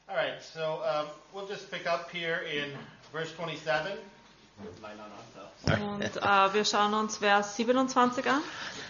All right, so we'll just pick up here in verse 27. Und wir schauen uns Vers 27 an.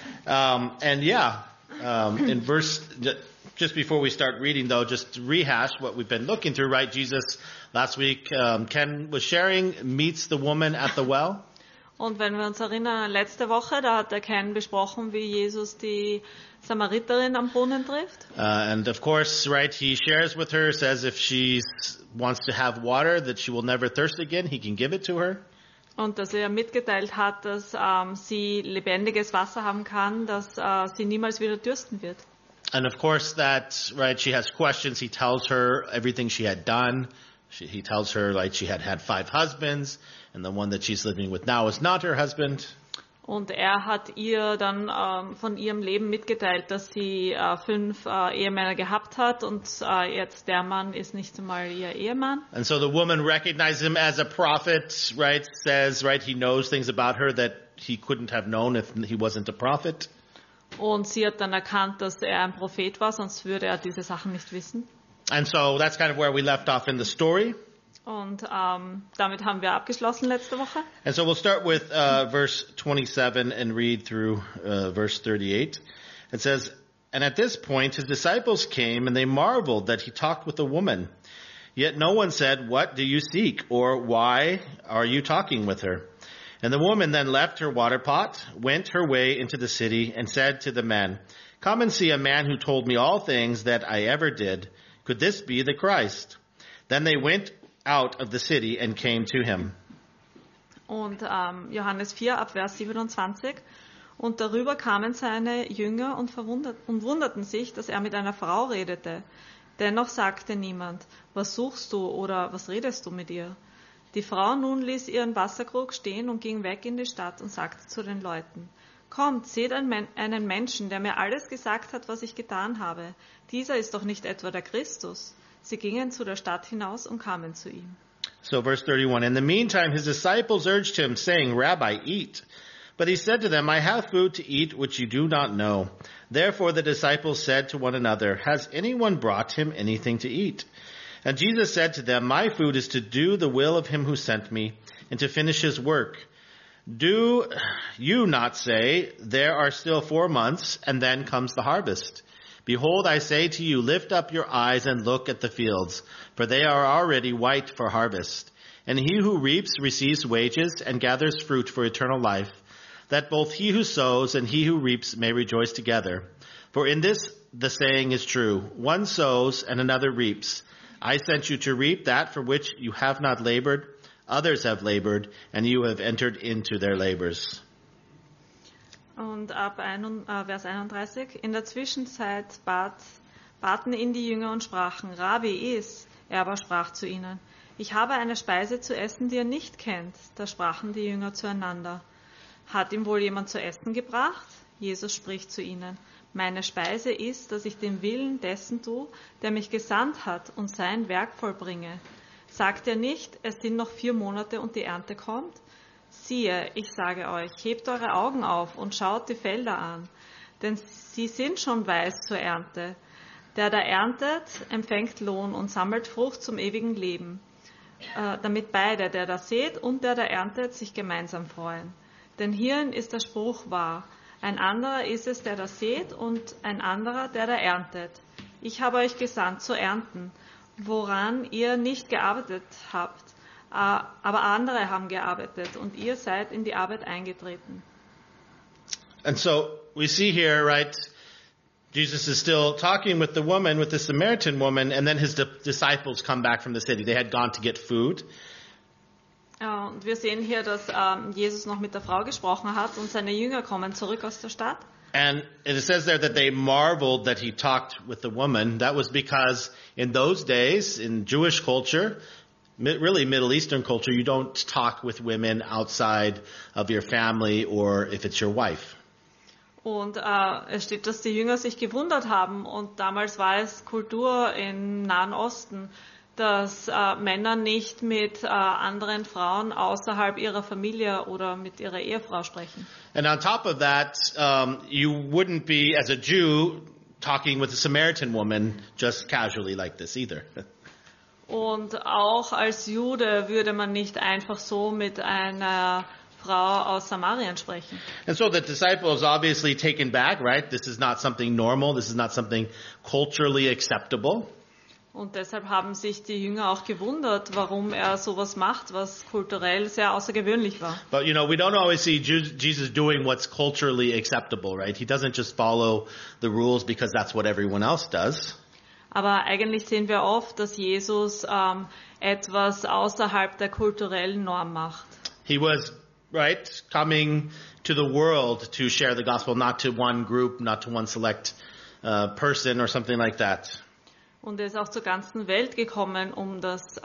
In verse, just before we start reading though, just to rehash what we've been looking through, right? Jesus, last week, Ken was sharing, meets the woman at the well. Und wenn wir uns erinnern, letzte Woche, da hat der Ken besprochen, wie Jesus die Samariterin am Brunnen trifft. And of course, right, he shares with her, says if she wants to have water, that she will never thirst again, he can give it to her. Und dass er mitgeteilt hat, dass sie lebendiges Wasser haben kann, dass sie niemals wieder dürsten wird. And of course that, right, she has questions. He tells her everything she had done. He tells her, like, she had 5 husbands, and the one that she's living with now is not her husband. Und er hat ihr dann von ihrem Leben mitgeteilt, dass sie 5 Ehemänner gehabt hat und jetzt der Mann ist nicht einmal ihr Ehemann. And so the woman recognizes him as a prophet, right? Says, right, he knows things about her that he couldn't have known if he wasn't a prophet. Und sie hat dann erkannt, dass er ein Prophet war, sonst würde er diese Sachen nicht wissen. And so that's kind of where we left off in the story. Und damit haben wir abgeschlossen letzte Woche. And so we'll start with verse 27 and read through verse 38. It says, "And at this point his disciples came, and they marveled that he talked with a woman. Yet no one said, 'What do you seek?' or 'Why are you talking with her?' And the woman then left her water pot, went her way into the city, and said to the men, 'Come and see a man who told me all things that I ever did. Could this be the Christ?' Then they went out of the city and came to him." Und Johannes 4 ab Vers 27. Und darüber kamen seine Jünger und wunderten sich, dass er mit einer Frau redete. Dennoch sagte niemand, was suchst du oder was redest du mit ihr? Die Frau nun ließ ihren Wasserkrug stehen und ging weg in die Stadt und sagte zu den Leuten, kommt, seht einen Menschen, der mir alles gesagt hat, was ich getan habe. Dieser ist doch nicht etwa der Christus. Sie gingen zu der Stadt hinaus und kamen zu ihm. So verse 31, "In the meantime his disciples urged him, saying, 'Rabbi, eat.' But he said to them, 'I have food to eat which you do not know.' Therefore the disciples said to one another, 'Has anyone brought him anything to eat?' And Jesus said to them, 'My food is to do the will of him who sent me, and to finish his work. Do you not say, there are still 4 months, and then comes the harvest? Behold, I say to you, lift up your eyes and look at the fields, for they are already white for harvest. And he who reaps receives wages and gathers fruit for eternal life, that both he who sows and he who reaps may rejoice together. For in this the saying is true, one sows and another reaps. I sent you to reap that for which you have not labored. Others have labored, and you have entered into their labors." Und ab Vers 31. In der Zwischenzeit baten ihn die Jünger und sprachen, Rabbi, iss. Er aber sprach zu ihnen, ich habe eine Speise zu essen, die ihr nicht kennt. Da sprachen die Jünger zueinander. Hat ihm wohl jemand zu essen gebracht? Jesus spricht zu ihnen, meine Speise ist, dass ich den Willen dessen tue, der mich gesandt hat und sein Werk vollbringe. Sagt er nicht, es sind noch 4 Monate und die Ernte kommt? Siehe, ich sage euch, hebt eure Augen auf und schaut die Felder an, denn sie sind schon weiß zur Ernte. Der da erntet, empfängt Lohn und sammelt Frucht zum ewigen Leben, damit beide, der da sät und der da erntet, sich gemeinsam freuen. Denn hierin ist der Spruch wahr, ein anderer ist es, der da sät und ein anderer, der da erntet. Ich habe euch gesandt zu ernten, woran ihr nicht gearbeitet habt, aber andere haben gearbeitet und ihr seid in die Arbeit eingetreten. And so we see here, right, Jesus is still talking with the woman, with the Samaritan woman, and then his disciples come back from the city. They had gone to get food. Und wir sehen hier, dass Jesus noch mit der Frau gesprochen hat und seine Jünger kommen zurück aus der Stadt. And it says there that they marveled that he talked with the woman. That was because in those days, in Jewish culture, really Middle Eastern culture, you don't talk with women outside of your family or if it's your wife. Und es steht, dass die Jünger sich gewundert haben und damals war es Kultur im Nahen Osten, dass Männer nicht mit anderen Frauen außerhalb ihrer Familie oder mit ihrer Ehefrau sprechen. And on top of that, you wouldn't be, as a Jew, talking with a Samaritan woman just casually like this either. Und auch als Jude würde man nicht einfach so mit einer Frau aus Samarien sprechen. And so the disciples obviously taken back, right? This is not something normal. This is not something culturally acceptable. Und deshalb haben sich die Jünger auch gewundert, warum er sowas macht, was kulturell sehr außergewöhnlich war. But, we don't always see Jesus doing what's culturally acceptable, right? He doesn't just follow the rules because that's what everyone else does. Aber eigentlich sehen wir oft, dass Jesus etwas außerhalb der kulturellen Norm macht. He was, right, coming to the world to share the gospel, not to one group, not to one select person or something like that. Und er ist auch zur ganzen Welt gekommen, um das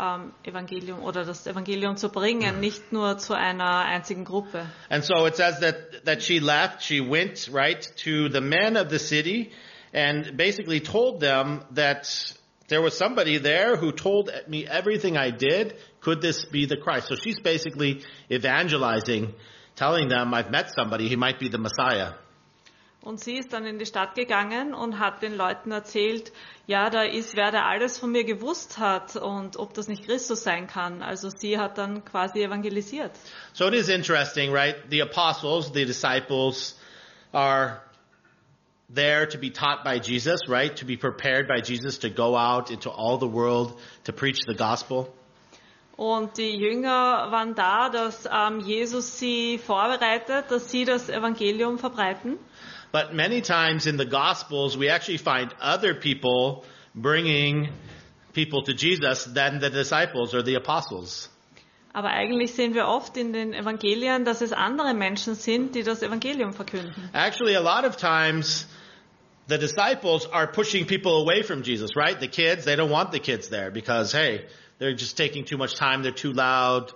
Evangelium zu bringen, nicht nur zu einer einzigen Gruppe. And so it says that she left, she went, right, to the men of the city and basically told them that there was somebody there who told me everything I did. Could this be the Christ? So she's basically evangelizing, telling them, I've met somebody, he might be the Messiah. Und sie ist dann in die Stadt gegangen und hat den Leuten erzählt, ja, da ist wer, der alles von mir gewusst hat und ob das nicht Christus sein kann. Also sie hat dann quasi evangelisiert. So it is interesting, right? The apostles, the disciples are there to be taught by Jesus, right? To be prepared by Jesus to go out into all the world to preach the gospel. Und die Jünger waren da, dass Jesus sie vorbereitet, dass sie das Evangelium verbreiten. But many times in the Gospels, we actually find other people bringing people to Jesus than the disciples or the apostles. Aber eigentlich sehen wir oft in den Evangelien, dass es andere Menschen sind, die das Evangelium verkünden. Actually, a lot of times, the disciples are pushing people away from Jesus, right? The kids, they don't want the kids there because, hey, they're just taking too much time, they're too loud.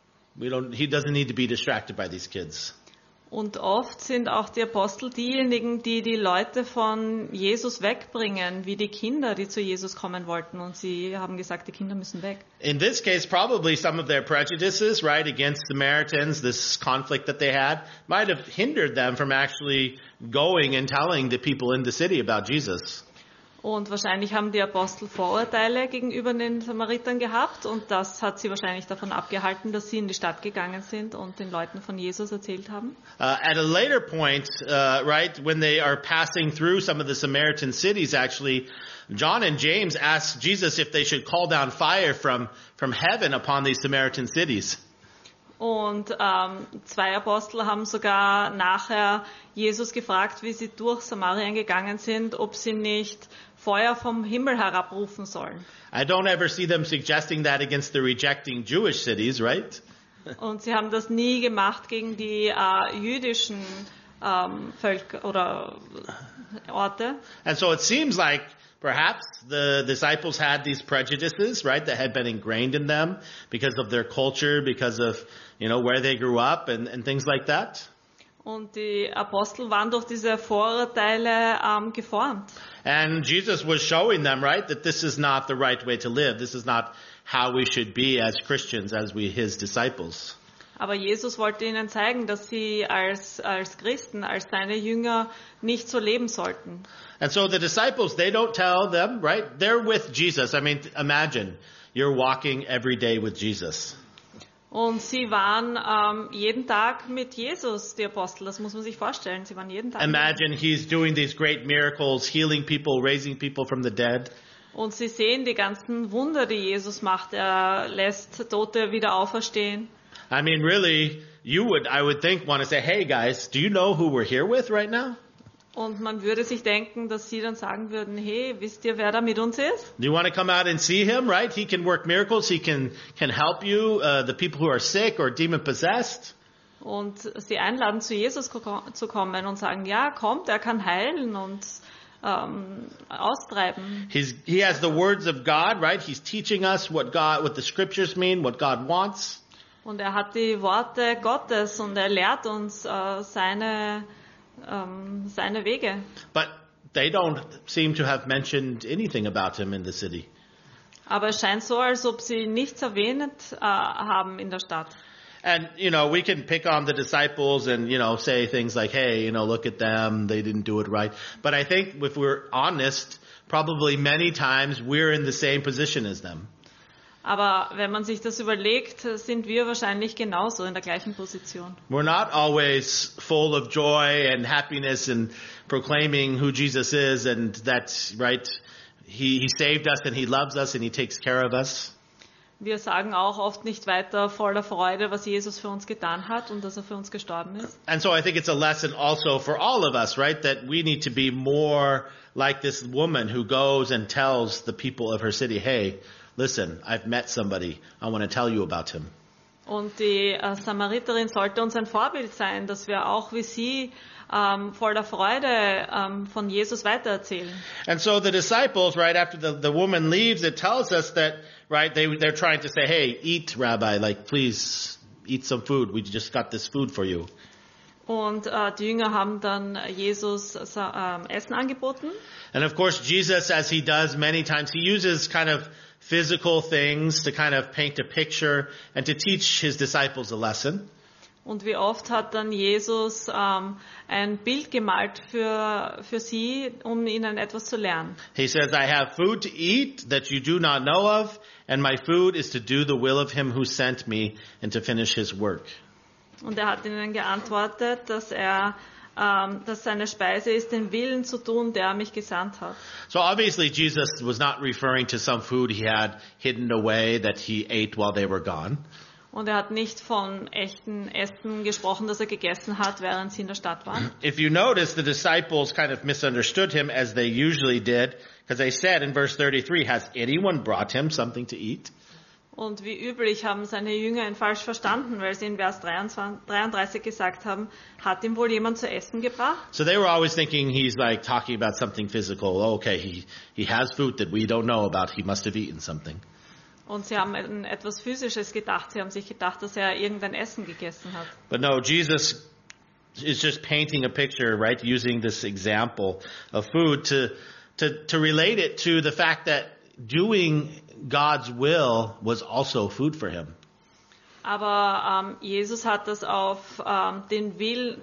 He doesn't need to be distracted by these kids. Und oft sind auch die Apostel diejenigen, die die Leute von Jesus wegbringen, wie die Kinder, die zu Jesus kommen wollten. Und sie haben gesagt, die Kinder müssen weg. In this case, probably some of their prejudices, right, against Samaritans, this conflict that they had, might have hindered them from actually going and telling the people in the city about Jesus. Und wahrscheinlich haben die Apostel Vorurteile gegenüber den Samaritern gehabt und das hat sie wahrscheinlich davon abgehalten, dass sie in die Stadt gegangen sind und den Leuten von Jesus erzählt haben. At a later point, right, when they are passing through some of the Samaritan cities, actually, John and James asked Jesus if they should call down fire from heaven upon these Samaritan cities. Und zwei Apostel haben sogar nachher Jesus gefragt, wie sie durch Samarien gegangen sind, ob sie nicht Feuer vom Himmel herabrufen sollen. I don't ever see them suggesting that against the rejecting Jewish cities, right? Und sie haben das nie gemacht gegen die jüdischen Völker oder Orte. And so it seems like perhaps the disciples had these prejudices, right, that had been ingrained in them because of their culture, because of, where they grew up and things like that. Und die Apostel waren durch diese Vorurteile geformt. And Jesus was showing them, right, that this is not the right way to live. This is not how we should be as Christians, as his disciples. Aber Jesus wollte ihnen zeigen, dass sie als Christen, als seine Jünger nicht so leben sollten. And so the disciples, they don't tell them, right? They're with Jesus. I mean, imagine you're walking every day with Jesus. Und sie waren jeden Tag mit Jesus, die Apostel. Das muss man sich vorstellen. Sie waren jeden Tag. Imagine he's doing these great miracles, healing people, raising people from the dead. Und sie sehen die ganzen Wunder, die Jesus macht. Er lässt Tote wieder auferstehen. I mean, really, I would think, want to say, hey guys, do you know who we're here with right now? Und man würde sich denken, dass sie dann sagen würden, hey, wisst ihr, wer da mit uns ist? Do you want to come out and see him, right? He can work miracles. He can help you, the people who are sick or demon possessed. Und sie einladen, zu Jesus zu kommen und sagen, ja, kommt, er kann heilen und austreiben. He has the words of God, right? He's teaching us what the scriptures mean, what God wants. Und er hat die Worte Gottes und er lehrt uns seine Wege. But they don't seem to have mentioned anything about him in the city. Aber es scheint so, als ob sie nichts erwähnt haben in der Stadt. And, we can pick on the disciples and, say things like, hey, look at them, they didn't do it right. But I think if we're honest, probably many times we're in the same position as them. Aber wenn man sich das überlegt, sind wir wahrscheinlich genauso in der gleichen Position. We're not always full of joy and happiness and proclaiming who Jesus is and that, right, he saved us and he loves us and he takes care of us. Wir sagen auch oft nicht weiter voller Freude, was Jesus für uns getan hat und dass er für uns gestorben ist. And so I think it's a lesson also for all of us, right, that we need to be more like this woman who goes and tells the people of her city, hey, listen, I've met somebody. I want to tell you about him. Und die Samariterin sollte uns ein Vorbild sein, dass wir auch wie sie voller Freude von Jesus weitererzählen. And so the disciples, right after the woman leaves, it tells us that, right, they're trying to say, hey, eat, Rabbi, like, please eat some food. We just got this food for you. Und die Jünger haben dann Jesus Essen angeboten. And of course, Jesus, as he does many times, he uses kind of physical things to kind of paint a picture and to teach his disciples a lesson. Und wie oft hat dann Jesus ein Bild gemalt für sie, um ihnen etwas zu lernen. He says, I have food to eat that you do not know of, and my food is to do the will of him who sent me and to finish his work. Und er hat ihnen geantwortet, dass seine Speise ist, den Willen zu tun, der mich gesandt hat. So obviously Jesus was not referring to some food he had hidden away that he ate while they were gone. Und er hat nicht von echten Essen gesprochen, das er gegessen hat, während sie in der Stadt waren. If you notice, the disciples kind of misunderstood him as they usually did, because they said in verse 33, has anyone brought him something to eat? Und wie üblich haben seine Jünger ihn falsch verstanden, weil sie in Vers 33 gesagt haben, hat ihm wohl jemand zu essen gebracht? So they were always thinking he's like talking about something physical. Oh, okay, he has food that we don't know about. He must have eaten something. Und sie haben an etwas Physisches gedacht. Sie haben sich gedacht, dass er irgendein Essen gegessen hat. But no, Jesus is just painting a picture, right? Using this example of food to relate it to the fact that doing God's will was also food for him. Aber Jesus hat das auf den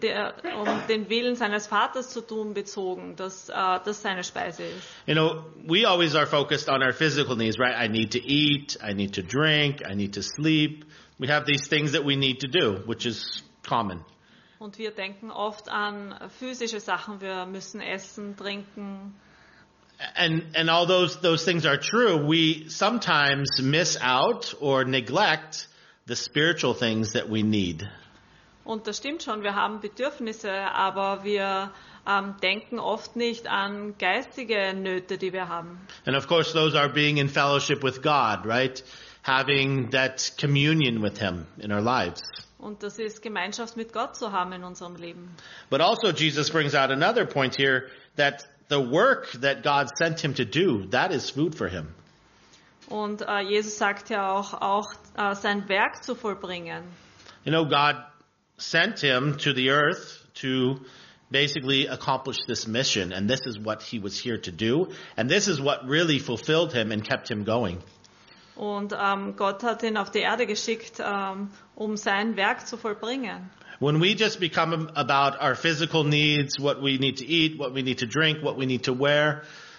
Willen seines Vaters zu tun bezogen, dass das seine Speise ist. You know, we always are focused on our physical needs, right? I need to eat, I need to drink, I need to sleep. We have these things that we need to do, which is common. Und wir denken oft an physische Sachen. Wir müssen essen, trinken. And all those things are true. We sometimes miss out or neglect the spiritual things that we need. Und das stimmt schon, wir haben Bedürfnisse, aber wir denken oft nicht an geistige Nöte, die wir haben. And of course those are being in fellowship with God, right? Having that communion with him in our lives. Und das ist Gemeinschaft mit Gott zu haben in unserem Leben. But also Jesus brings out another point here, that the work that God sent him to do, that is food for him. Und Jesus sagt ja auch sein Werk zu vollbringen. You know, God sent him to the earth to basically accomplish this mission, and this is what he was here to do, and this is what really fulfilled him and kept him going. Und Gott hat ihn auf die Erde geschickt, um sein Werk zu vollbringen. When we just become about our physical needs, what we need to eat, what we need to drink, what we need to wear,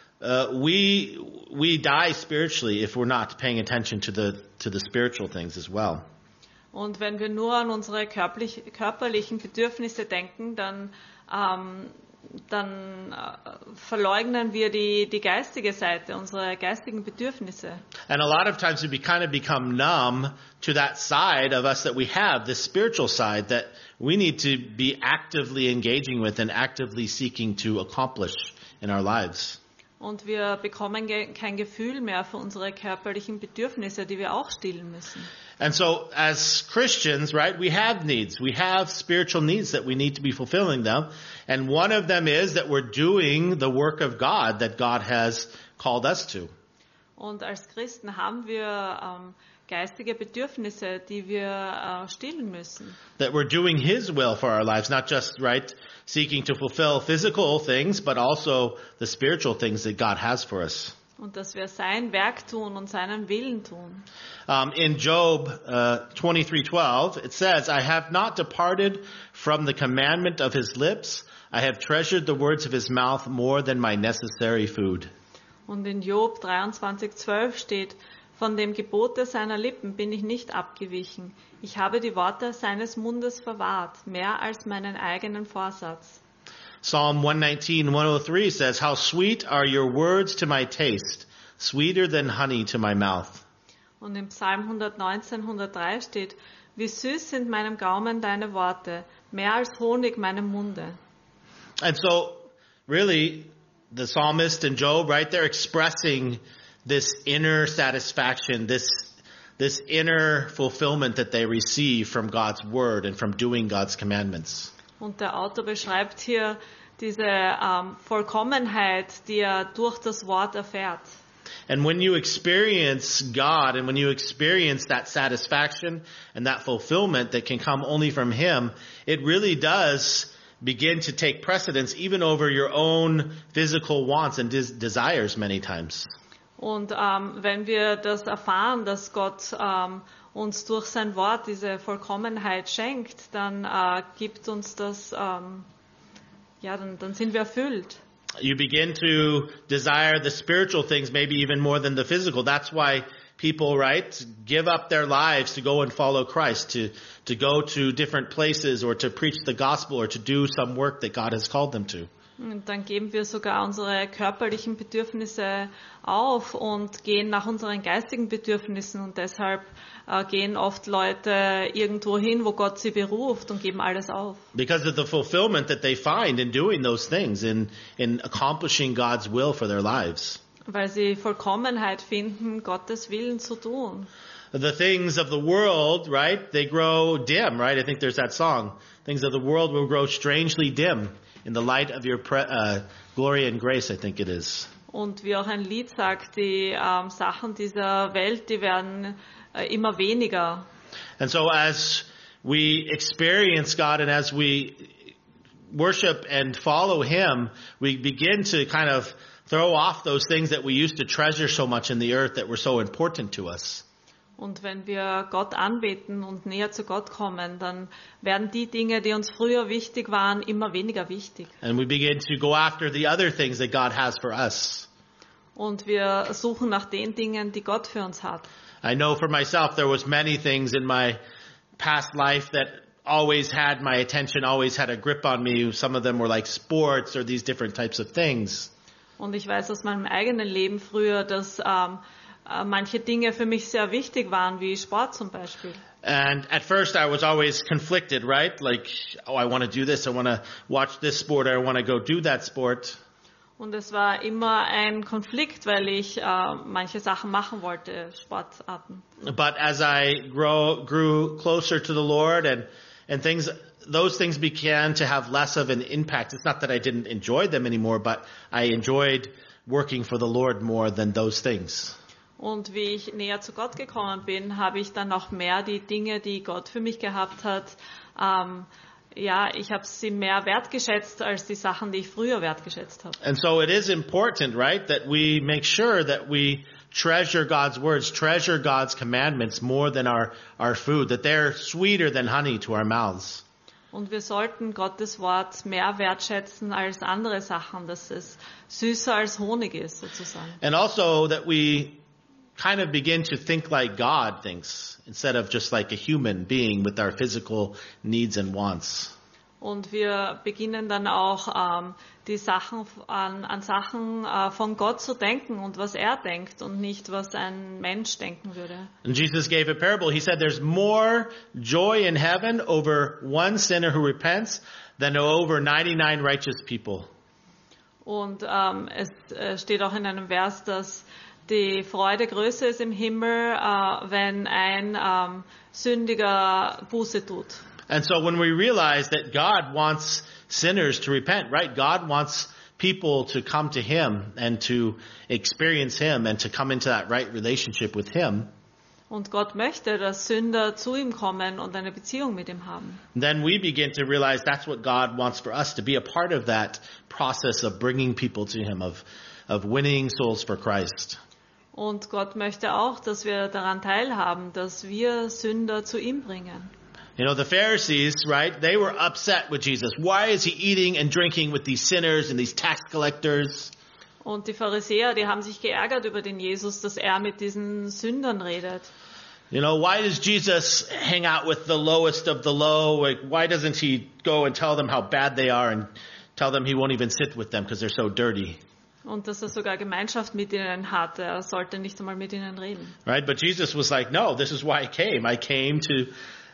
we die spiritually if we're not paying attention to the spiritual things as well. Und wenn wir nur an unsere körperlichen Bedürfnisse denken, dann verleugnen wir die geistige Seite, unsere geistigen Bedürfnisse. And a lot of times we kind of become numb to that side of us that we have, this spiritual side that we need to be actively engaging with and actively seeking to accomplish in our lives. Und wir bekommen kein Gefühl mehr für unsere körperlichen Bedürfnisse, die wir auch stillen müssen. And so as Christians, right, we have needs. We have spiritual needs that we need to be fulfilling them. And one of them is that we're doing the work of God that God has called us to. Und als Christen haben wir geistige Bedürfnisse, die wir stillen müssen. That we're doing His will for our lives, not just, right, seeking to fulfill physical things, but also the spiritual things that God has for us. Und dass wir sein Werk tun und seinen Willen tun. In Job 23:12, it says, I have not departed from the commandment of his lips. I have treasured the words of his mouth more than my necessary food. Und in Job 23:12 steht, Von dem Gebote seiner Lippen bin ich nicht abgewichen. Ich habe die Worte seines Mundes verwahrt, mehr als meinen eigenen Vorsatz. Psalm 119, 103 says, How sweet are your words to my taste, sweeter than honey to my mouth. Und im Psalm 119, 103 steht, wie süß sind meinem Gaumen deine Worte, mehr als Honig meinem Munde. And so, really, the psalmist and Job, right, they're expressing this inner satisfaction, this inner fulfillment that they receive from God's word and from doing God's commandments. Und der Autor beschreibt hier diese Vollkommenheit, die er durch das Wort erfährt. And when you experience God and when you experience that satisfaction and that fulfillment that can come only from Him, it really does begin to take precedence even over your own physical wants and desires many times. Und wenn wir das erfahren, dass Gott uns durch sein Wort diese Vollkommenheit schenkt, dann gibt uns das, dann sind wir erfüllt. You begin to desire the spiritual things maybe even more than the physical. That's why people, right, give up their lives to go and follow Christ, to go to different places or to preach the gospel or to do some work that God has called them to. Und dann geben wir sogar unsere körperlichen Bedürfnisse auf und gehen nach unseren geistigen Bedürfnissen und deshalb gehen oft Leute irgendwo hin, wo Gott sie beruft und geben alles auf. Because of the fulfillment that they find in doing those things, in accomplishing God's will for their lives. Weil sie Vollkommenheit finden, Gottes Willen zu tun. The things of the world, right, they grow dim, right? I think there's that song. Things of the world will grow strangely dim in the light of your glory and grace, I think it is. Und wie auch ein Lied sagt, die Sachen dieser Welt, die werden immer weniger. And so as we experience God and as we worship and follow Him, we begin to kind of throw off those things that we used to treasure so much in the earth that were so important to us. Und wenn wir Gott anbeten und näher zu Gott kommen, dann werden die Dinge, die uns früher wichtig waren, immer weniger wichtig. And we begin to go after the other things that God has for us. Und wir suchen nach den Dingen, die Gott für uns hat. I know for myself there was many things in my past life that always had my attention, always had a grip on me. Some of them were like sports or these different types of things. Und ich weiß aus meinem eigenen Leben früher, dass manche Dinge für mich sehr wichtig waren, wie Sport zum Beispiel. And at first I was always conflicted, right? Like, oh, I want to do this, I want to watch this sport, I want to go do that sport. Und es war immer ein Konflikt, weil ich manche Sachen machen wollte, Sportarten. But as I grew closer to the Lord and those things began to have less of an impact. It's not that I didn't enjoy them anymore, but I enjoyed working for the Lord more than those things. Und wie ich näher zu Gott gekommen bin, habe ich dann auch mehr die Dinge, die Gott für mich gehabt hat, ich habe sie mehr wertgeschätzt als die Sachen, die ich früher wertgeschätzt habe. And so it is important, right, that we make sure that we treasure God's words, treasure God's commandments more than our food, that they're sweeter than honey to our mouths. Und wir sollten Gottes Wort mehr wertschätzen als andere Sachen, dass es süßer als Honig ist, sozusagen. And also that we kind of begin to think like God thinks, instead of just like a human being with our physical needs and wants. Und wir beginnen dann auch die Sachen an Sachen von Gott zu denken und was er denkt und nicht was ein Mensch denken würde. And Jesus gave a parable. He said there's more joy in heaven over one sinner who repents than over 99 righteous people. Und es steht auch in einem Vers, dass die Freude größer ist im Himmel, wenn ein Sündiger Buße tut. And so when we realize that God wants sinners to repent, right? God wants people to come to Him and to experience Him and to come into that right relationship with Him. Und Gott möchte, dass Sünder zu ihm kommen und eine Beziehung mit ihm haben. Then we begin to realize that's what God wants for us, to be a part of that process of bringing people to Him, of winning souls for Christ. Und Gott möchte auch, dass wir daran teilhaben, dass wir Sünder zu ihm bringen. You know, the Pharisees, right, they were upset with Jesus. Why is He eating and drinking with these sinners and these tax collectors? Und die Pharisäer, die haben sich geärgert über den Jesus, dass er mit diesen Sündern redet. You know, why does Jesus hang out with the lowest of the low? Like, why doesn't he go and tell them how bad they are and tell them he won't even sit with them because they're so dirty? Und dass er sogar Gemeinschaft mit ihnen hatte. Er sollte nicht einmal mit ihnen reden. Right? But Jesus was like, no, this is why I came. I came to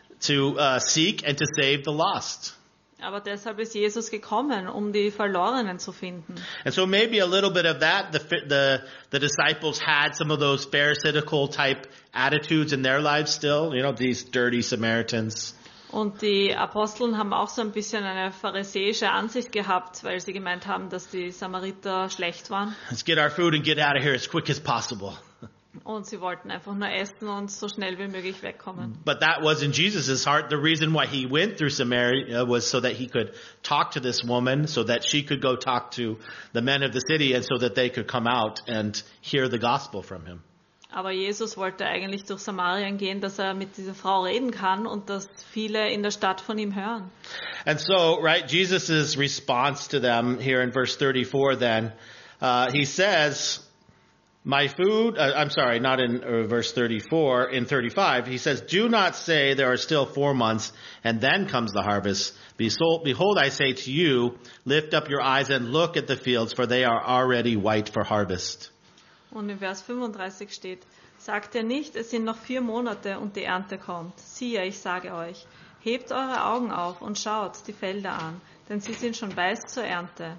seek and to save the lost. Aber deshalb ist Jesus gekommen, um die Verlorenen zu finden. And so maybe a little bit of that, the disciples had some of those pharisaical type attitudes in their lives still, you know, these dirty Samaritans. Und die Aposteln haben auch so ein bisschen eine pharisäische Ansicht gehabt, weil sie gemeint haben, dass die Samariter schlecht waren. Let's get our food and get out of here as quick as possible. Und sie wollten einfach nur essen und so schnell wie möglich wegkommen. But that was in Jesus' heart. The reason why he went through Samaria was so that he could talk to this woman, so that she could go talk to the men of the city, and so that they could come out and hear the gospel from him. Aber Jesus wollte eigentlich durch Samarien gehen, dass er mit dieser Frau reden kann und dass viele in der Stadt von ihm hören. And so, right, Jesus' response to them here in verse 34 then, he says, my food, not in verse 34, in 35, he says, do not say there are still 4 months and then comes the harvest. Behold, I say to you, lift up your eyes and look at the fields, for they are already white for harvest. Und in Vers 35 steht, sagt ihr nicht, es sind noch 4 Monate und die Ernte kommt. Siehe, ich sage euch, hebt eure Augen auf und schaut die Felder an, denn sie sind schon weiß zur Ernte.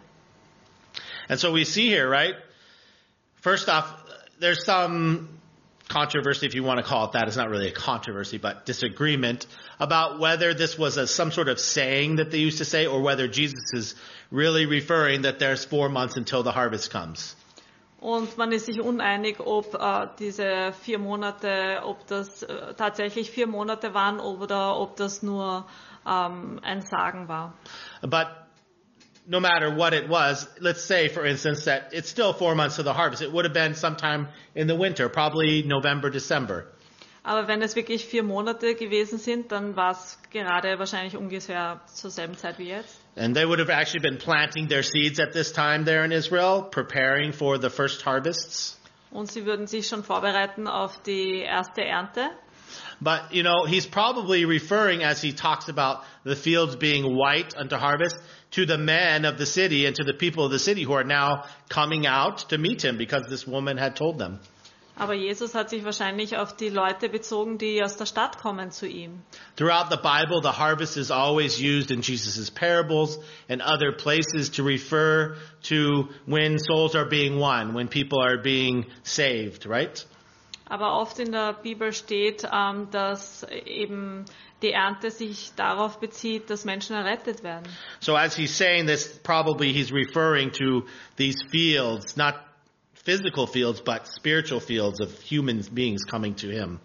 And so we see here, right? First off, there's some controversy, if you want to call it that. It's not really a controversy, but disagreement about whether this was some sort of saying that they used to say, or whether Jesus is really referring that there's 4 months until the harvest comes. Und man ist sich uneinig, ob diese 4 Monate, ob das tatsächlich 4 Monate waren oder ob das nur ein Sagen war. But no matter what it was, let's say, for instance, that it's still 4 months to the harvest. It would have been sometime in the winter, probably November, December. Aber wenn es wirklich 4 Monate gewesen sind, dann war es gerade wahrscheinlich ungefähr zur selben Zeit wie jetzt. And they would have actually been planting their seeds at this time there in Israel, preparing for the first harvests. Und sie würden sich schon vorbereiten auf die erste Ernte. But, you know, he's probably referring, as he talks about the fields being white unto harvest, to the men of the city and to the people of the city who are now coming out to meet him because this woman had told them. Aber Jesus hat sich wahrscheinlich auf die Leute bezogen, die aus der Stadt kommen zu ihm. Throughout the Bible, the harvest is always used in Jesus' parables and other places to refer to when souls are being won, when people are being saved, right? Aber oft in der Bibel steht, dass eben die Ernte sich darauf bezieht, dass Menschen errettet werden. So as he's saying this, probably he's referring to these fields, not physical fields, but spiritual fields of human beings coming to him.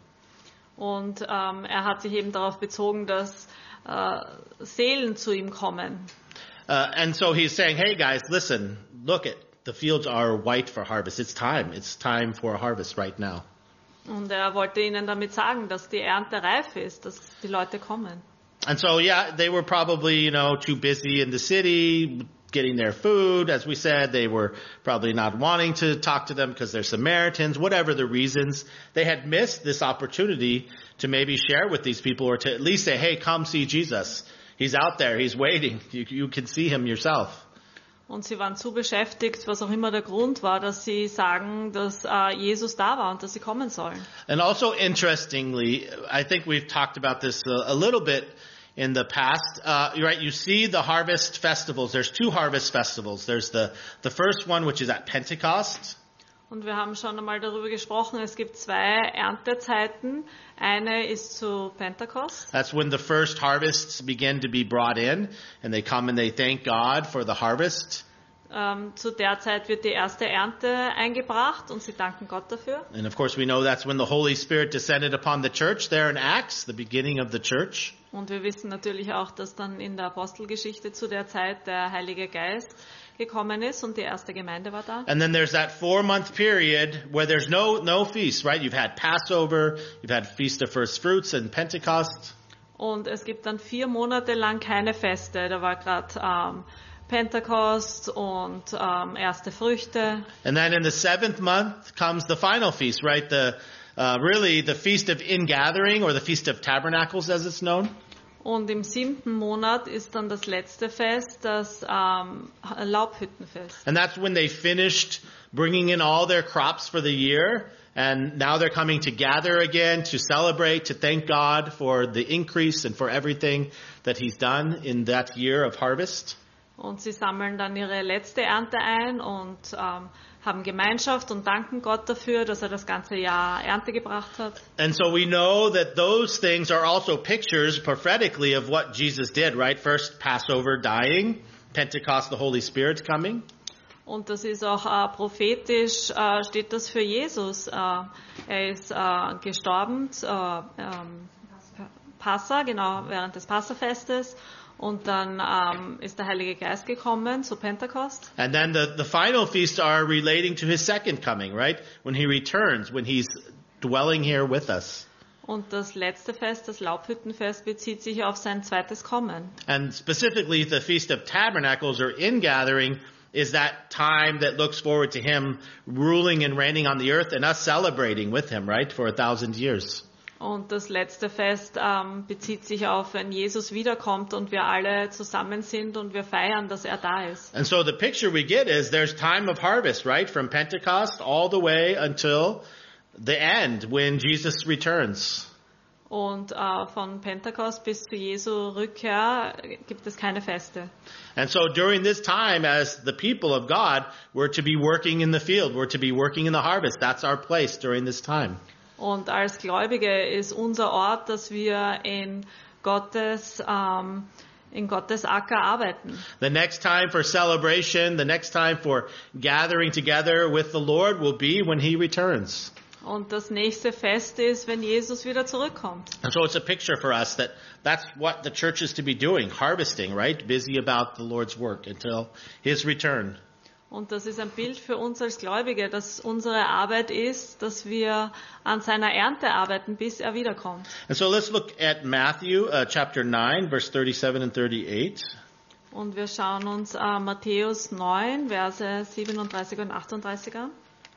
Und er hat sich eben darauf bezogen, dass Seelen zu ihm kommen. And so he's saying, hey guys, listen, look it, the fields are white for harvest. It's time for a harvest right now. Und er wollte ihnen damit sagen, dass die Ernte reif ist, dass die Leute kommen. And so, yeah, they were probably, you know, too busy in the city getting their food. As we said, they were probably not wanting to talk to them because they're Samaritans, whatever the reasons. They had missed this opportunity to maybe share with these people or to at least say, hey, come see Jesus. He's out there. He's waiting. You can see him yourself. Und sie waren zu beschäftigt, was auch immer der Grund war, dass sie sagen, dass Jesus da war und dass sie kommen sollen. And also interestingly, I think we've talked about this a little bit in the past. Right, you see the harvest festivals. There's 2 harvest festivals. There's the first one, which is at Pentecost. Und wir haben schon einmal darüber gesprochen, es gibt 2 Erntezeiten. Eine ist zu Pentecost. That's when the first harvests begin to be brought in, and they come and they thank God for the harvest. Zu der Zeit wird die erste Ernte eingebracht und sie danken Gott dafür. And of course we know that's when the Holy Spirit descended upon the church there in Acts, the beginning of the church. Und wir wissen natürlich auch, dass dann in der Apostelgeschichte zu der Zeit der Heilige Geist gekommen ist und die erste Gemeinde war da. And then there's that 4-month period where there's no feast, right? You've had Passover, you've had Feast of First Fruits and Pentecost. Und es gibt dann 4 Monate lang keine Feste. Da war gerade Pentekost und erste Früchte. And then in the 7th month comes the final feast, right? Really the Feast of Ingathering, or the Feast of Tabernacles as it's known. Und im 7. Monat ist dann das letzte Fest, das Laubhüttenfest. And that's when they finished bringing in all their crops for the year. And now they're coming to gather again, to celebrate, to thank God for the increase and for everything that He's done in that year of harvest. Und sie sammeln dann ihre letzte Ernte ein und haben Gemeinschaft und danken Gott dafür, dass er das ganze Jahr Ernte gebracht hat. And so we know that those things are also pictures prophetically of what Jesus did, right? First Passover dying, Pentecost, the Holy Spirit coming. Und das ist auch prophetisch, steht das für Jesus. Er ist gestorben, Passa, genau, während des Passafestes. Und dann ist der Heilige Geist gekommen zu Pentekost. And then the final feasts are relating to His second coming, right? When He returns, when He's dwelling here with us. Und das letzte Fest, das Laubhüttenfest, bezieht sich auf sein zweites Kommen. And specifically the Feast of Tabernacles, or Ingathering, is that time that looks forward to Him ruling and reigning on the earth and us celebrating with Him, right, for 1,000 years. Und das letzte Fest bezieht sich auf, wenn Jesus wiederkommt und wir alle zusammen sind und wir feiern, dass er da ist. And so the picture we get is there's time of harvest, right, from Pentecost all the way until the end when Jesus returns. Und von Pentekost bis zu Jesu Rückkehr gibt es keine Feste. And so during this time, as the people of God, we're to be working in the field, we're to be working in the harvest. That's our place during this time. Und als Gläubige ist unser Ort, dass wir in Gottes Acker arbeiten. The next time for celebration, the next time for gathering together with the Lord will be when He returns. Und das nächste Fest ist, wenn Jesus wieder zurückkommt. And so it's a picture for us that that's what the church is to be doing, harvesting, right? Busy about the Lord's work until His return. Und das ist ein Bild für uns als Gläubige, dass unsere Arbeit ist, dass wir an seiner Ernte arbeiten, bis er wiederkommt. And so let's look at Matthew chapter 9, verse 37 and 38. Und wir schauen uns Matthäus 9, Verse 37 und 38 an.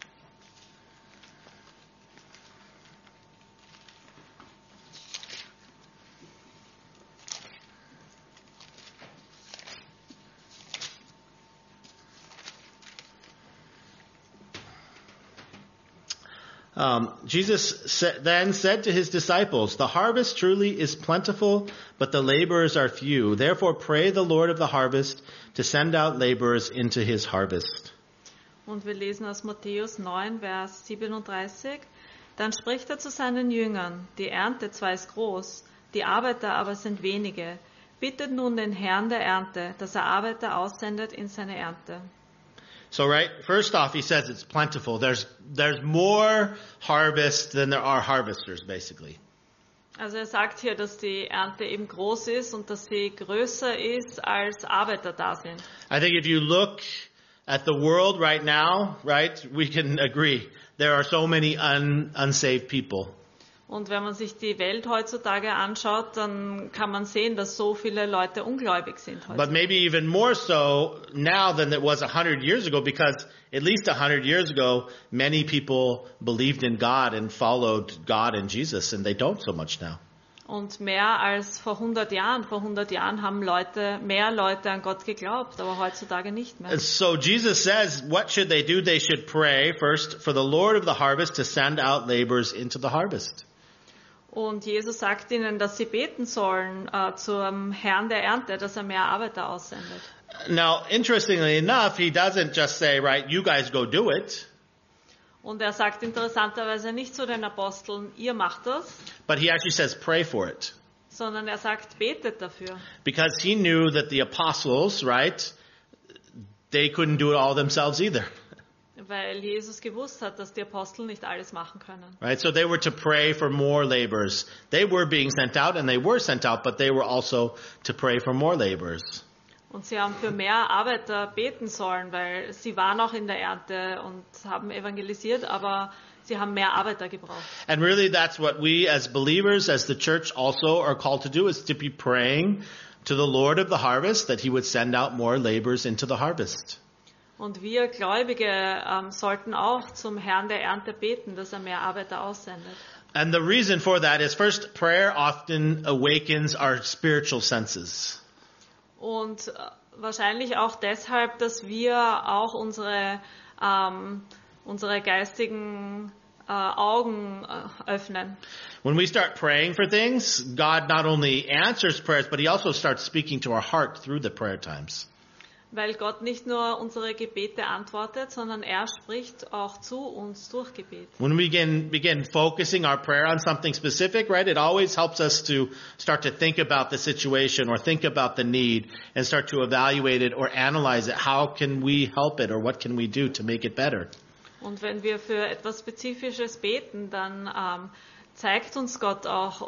Jesus then said to His disciples, "The harvest truly is plentiful, but the laborers are few. Therefore pray the Lord of the harvest to send out laborers into His harvest." Und wir lesen aus Matthäus 9, Vers 37. Dann spricht er zu seinen Jüngern: Die Ernte zwar ist groß, die Arbeiter aber sind wenige. Bittet nun den Herrn der Ernte, dass er Arbeiter aussendet in seine Ernte. So first off, He says it's plentiful. There's more harvest than there are harvesters, basically. Also er sagt hier, dass die Ernte eben groß ist und dass sie größer ist, als Arbeiter da sind. I think if you look at the world right now, right, we can agree there are so many unsaved people. Und wenn man sich die Welt heutzutage anschaut, dann kann man sehen, dass so viele Leute ungläubig sind But heutzutage. maybe even more so now than it was 100 years ago, because at least 100 years ago, many people believed in God and followed God and Jesus, and they don't so much now. Und mehr als vor 100 Jahren. Vor 100 Jahren haben mehr Leute an Gott geglaubt, aber heutzutage nicht mehr. And so Jesus says, what should they do? They should pray first for the Lord of the harvest to send out laborers into the harvest. Und Jesus sagt ihnen, dass sie beten sollen zum Herrn der Ernte, dass er mehr Arbeiter aussendet. Now, interestingly enough, He doesn't just say, right, you guys go do it. Und er sagt interessanterweise nicht zu den Aposteln, ihr macht das, But He actually says, pray for it. sondern er sagt, betet dafür. Because He knew that the apostles, right, they couldn't do it all themselves either. Weil Jesus gewusst hat, dass die Apostel nicht alles machen können. Right? So they were to pray for more laborers. They were being sent out, and they were sent out, but they were also to pray for more laborers. Und sie haben für mehr Arbeiter beten sollen, weil sie waren auch in der Ernte und haben evangelisiert, aber sie haben mehr Arbeiter gebraucht. And really that's what we as believers, as the church also are called to do, is to be praying to the Lord of the harvest that he would send out more laborers into the harvest. Und wir Gläubige sollten auch zum Herrn der Ernte beten, dass er mehr Arbeiter aussendet. And the reason for that is, first, prayer often awakens our spiritual senses. Und wahrscheinlich auch deshalb, dass wir auch unsere geistigen Augen öffnen. When we start praying for things, God not only answers prayers, but he also starts speaking to our heart through the prayer times. Weil Gott nicht nur unsere Gebete antwortet, sondern er spricht auch zu uns durch Gebet. When we begin focusing our prayer on something specific, right, it always helps us to start to think about the situation or think about the need and start to evaluate it or analyze it. How can we help it or what can we do to make it better? Und wenn wir für etwas Spezifisches beten, dann zeigt uns Gott auch,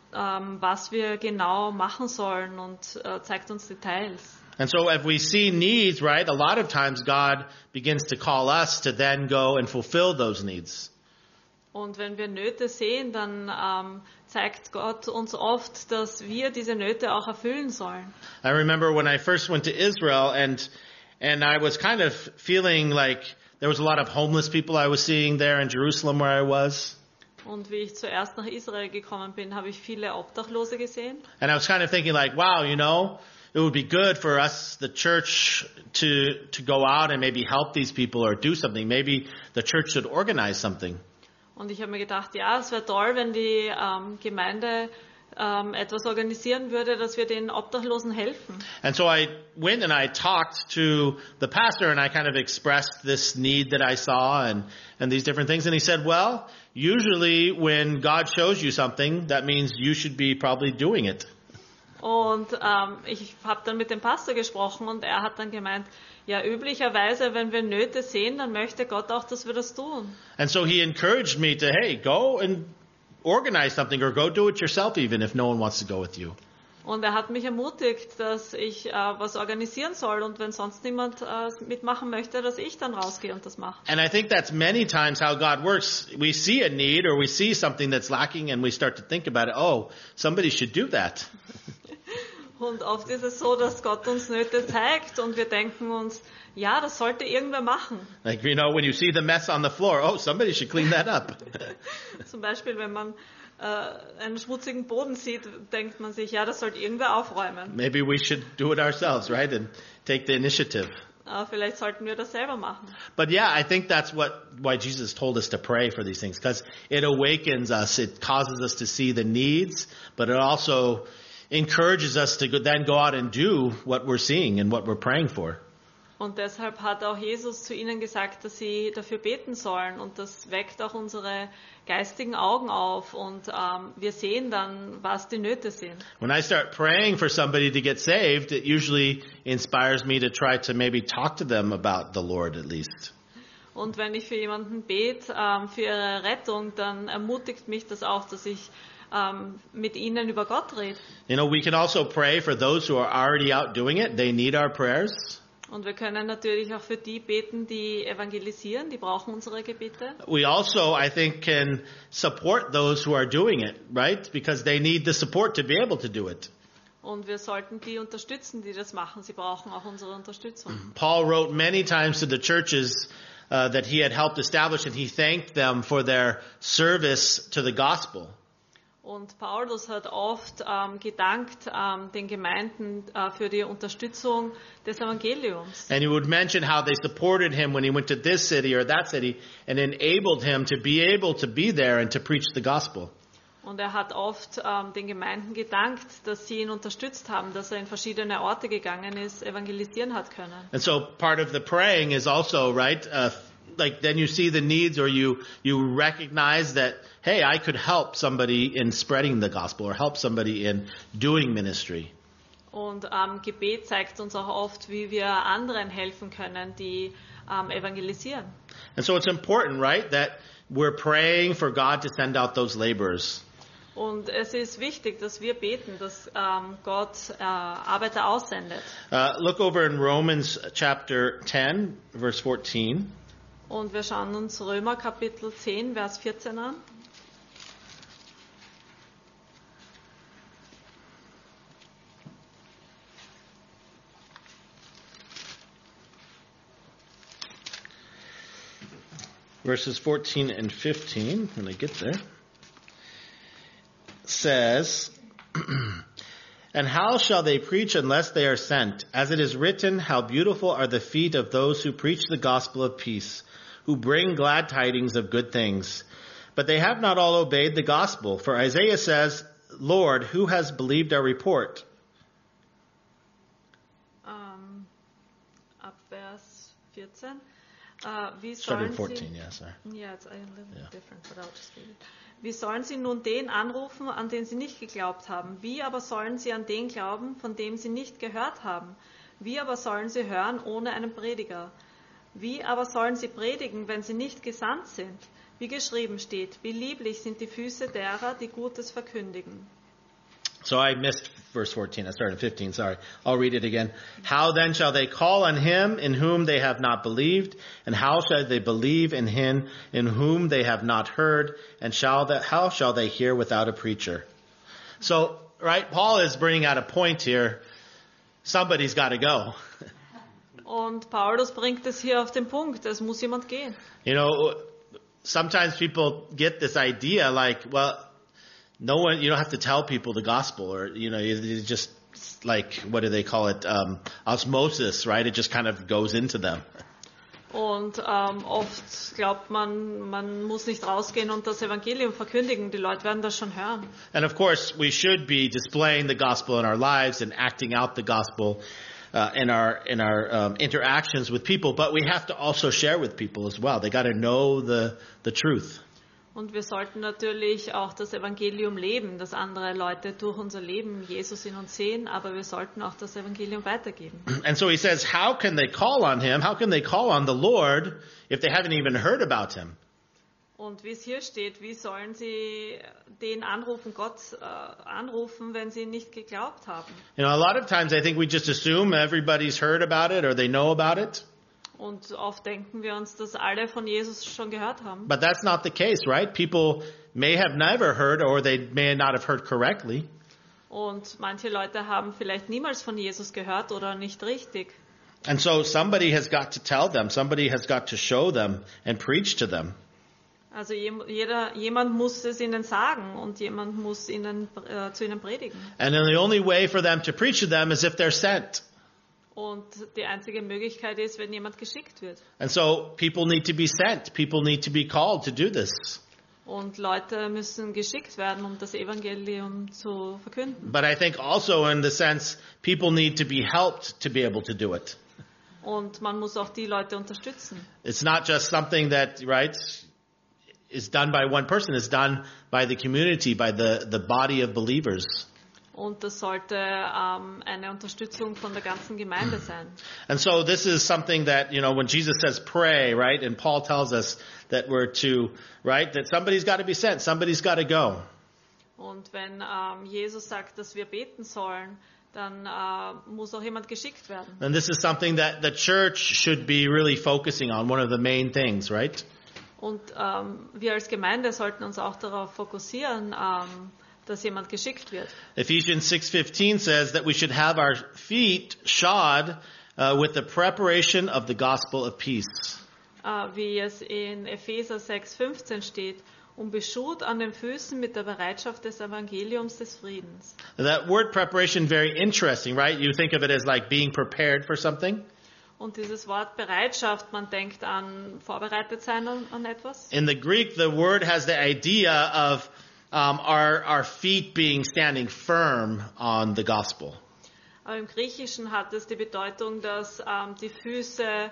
was wir genau machen sollen und zeigt uns Details. And so if we see needs, right, a lot of times God begins to call us to then go and fulfill those needs. Und wenn wir Nöte sehen, dann zeigt Gott uns oft, dass wir diese Nöte auch erfüllen sollen. I remember when I first went to Israel and I was kind of feeling like there was a lot of homeless people I was seeing there in Jerusalem where I was. Und wie ich zuerst nach Israel gekommen bin, habe ich viele Obdachlose gesehen. And I was kind of thinking like, wow, you know, it would be good for us, the church, to go out and maybe help these people or do something. Maybe the church should organize something. Und ich habe mir gedacht, ja, es wäre toll, wenn die Gemeinde etwas organisieren würde, dass wir den Obdachlosen helfen. And so I went and I talked to the pastor and I kind of expressed this need that I saw and these different things. And he said, well, usually when God shows you something, that means you should be probably doing it. Und ich habe dann mit dem Pastor gesprochen und er hat dann gemeint, ja, üblicherweise, wenn wir Nöte sehen, dann möchte Gott auch, dass wir das tun. And so he encouraged me to, hey, go and organize something or go do it yourself even if no one wants to go with you. Und er hat mich ermutigt, dass ich was organisieren soll und wenn sonst niemand mitmachen möchte, dass ich dann rausgehe und das mache. And I think that's many times how God works. We see a need or we see something that's lacking and we start to think about it. Oh, somebody should do that. Und oft ist es so, dass Gott uns Nöte zeigt und wir denken uns, ja, das sollte irgendwer machen. Like, you know, when you see the mess on the floor, oh, somebody should clean that up. Zum Beispiel, wenn man einen schmutzigen Boden sieht, denkt man sich, ja, das sollte irgendwer aufräumen. Maybe we should do it ourselves, right? And take the initiative. Vielleicht sollten wir das selber machen. But yeah, I think that's why Jesus told us to pray for these things, because it awakens us, it causes us to see the needs, but it also encourages us to then go out and do what we're seeing and what we're praying for. Und deshalb hat auch Jesus zu ihnen gesagt, dass sie dafür beten sollen. Und das weckt auch unsere geistigen Augen auf. Und wir sehen dann, was die Nöte sind. When I start praying for somebody to get saved, it usually inspires me to try to maybe talk to them about the Lord at least. Und wenn ich für jemanden bete, für ihre Rettung, dann ermutigt mich das auch, dass ich mit ihnen über Gott rede. You know, we can also pray for those who are already out doing it. They need our prayers. Und wir können natürlich auch für die beten, die evangelisieren, die brauchen unsere Gebete. We also, I think, can support those who are doing it, right? Because they need the support to be able to do it. Und wir sollten die unterstützen, die das machen. Sie brauchen auch unsere Unterstützung. Paul wrote many times to the churches that he had helped establish, and he thanked them for their service to the gospel. Und Paulus hat oft gedankt den Gemeinden für die Unterstützung des Evangeliums. And he would mention how they supported him when he went to this city or that city and enabled him to be able to be there and to preach the gospel. Und er hat oft den Gemeinden gedankt, dass sie ihn unterstützt haben, dass er in verschiedene Orte gegangen ist, evangelisieren hat können. And so part of the praying is also, right, like then you see the needs or you recognize that, hey, I could help somebody in spreading the gospel or help somebody in doing ministry. Und Gebet zeigt uns auch oft, wie wir anderen helfen können, die evangelisieren. And so it's important, right, that we're praying for God to send out those laborers. Und es ist wichtig, dass wir beten, dass Gott Arbeiter aussendet. Look over in Romans chapter 10, verse 14. Und wir schauen uns Römer Kapitel 10, Vers 14 an. verses 14 and 15, when I get there, says, And how shall they preach unless they are sent? As it is written, how beautiful are the feet of those who preach the gospel of peace, who bring glad tidings of good things. But they have not all obeyed the gospel. For Isaiah says, Lord, who has believed our report? Ab Vers 14. Wie Started sollen 14, sie, yeah, sorry. yeah, it's a little Yeah. different, but I'll just read it. Wie sollen sie nun den anrufen, an den sie nicht geglaubt haben? Wie aber sollen sie an den glauben, von dem sie nicht gehört haben? Wie aber sollen sie hören ohne einen Prediger? Wie aber sollen sie predigen, wenn sie nicht gesandt sind? Wie geschrieben steht, wie lieblich sind die Füße derer, die Gutes verkündigen. So I missed verse 14. I started 15, sorry. I'll read it again. How then shall they call on him in whom they have not believed? And how shall they believe in him in whom they have not heard? And how shall they hear without a preacher? So, right, Paul is bringing out a point here. Somebody's got to go. Und Paulus bringt es hier auf den Punkt, es muss jemand gehen. You know, sometimes people get this idea like, well, no one, you don't have to tell people the gospel, or, you know, you just like, what do they call it? Osmosis, right? It just kind of goes into them. Und oft glaubt man muss nicht rausgehen und das Evangelium verkündigen. Die Leute werden das schon hören. And of course, we should be displaying the gospel in our lives and acting out the gospel in our interactions with people. But we have to also share with people as well. They got to know the truth. Und wir sollten natürlich auch das Evangelium leben, dass andere Leute durch unser Leben Jesus in uns sehen, aber wir sollten auch das Evangelium weitergeben. And so he says, how can they call on him? How can they call on the Lord if they haven't even heard about him? Und wie es hier steht, wie sollen sie den anrufen, Gott anrufen, wenn sie nicht geglaubt haben? You know, a lot of times I think we just assume everybody's heard about it or they know about it. Und oft denken wir uns, dass alle von Jesus schon gehört haben. But that's not the case, right? People may have never heard, or they may not have heard correctly. Und manche Leute haben vielleicht niemals von Jesus gehört oder nicht richtig. And so somebody has got to tell them, somebody has got to show them and preach to them. Also jemand muss es ihnen sagen und jemand muss zu ihnen predigen. And then the only way for them to preach to them is if they're sent. Und die einzige Möglichkeit ist, wenn jemand geschickt wird. And so people need to be sent. People need to be called to do this. Und Leute müssen geschickt werden, um das Evangelium zu verkünden. But I think also in the sense, people need to be helped to be able to do it. Und man muss auch die Leute unterstützen. It's not just something that, right, is done by one person. It's done by the community, by the body of believers. Und das sollte eine Unterstützung von der ganzen Gemeinde sein. And so this is something that, you know, when Jesus says pray, right, and Paul tells us that we're to, right, that somebody's got to be sent, somebody's got to go. Und wenn Jesus sagt, dass wir beten sollen, dann muss auch jemand geschickt werden. And this is something that the church should be really focusing on, one of the main things, right? Und wir als Gemeinde sollten uns auch darauf fokussieren, dass jemand geschickt wird. Ephesians 6:15 says that we should have our feet shod with the preparation of the gospel of peace. Wie es in Epheser 6,15 steht, beschut an den Füßen mit der Bereitschaft des Evangeliums des Friedens. That word preparation, very interesting, right? You think of it as like being prepared for something. Und dieses Wort Bereitschaft, man denkt an vorbereitet sein an etwas. In the Greek, the word has the idea of our feet being standing firm on the gospel. Aber im Griechischen hat es die Bedeutung, dass die Füße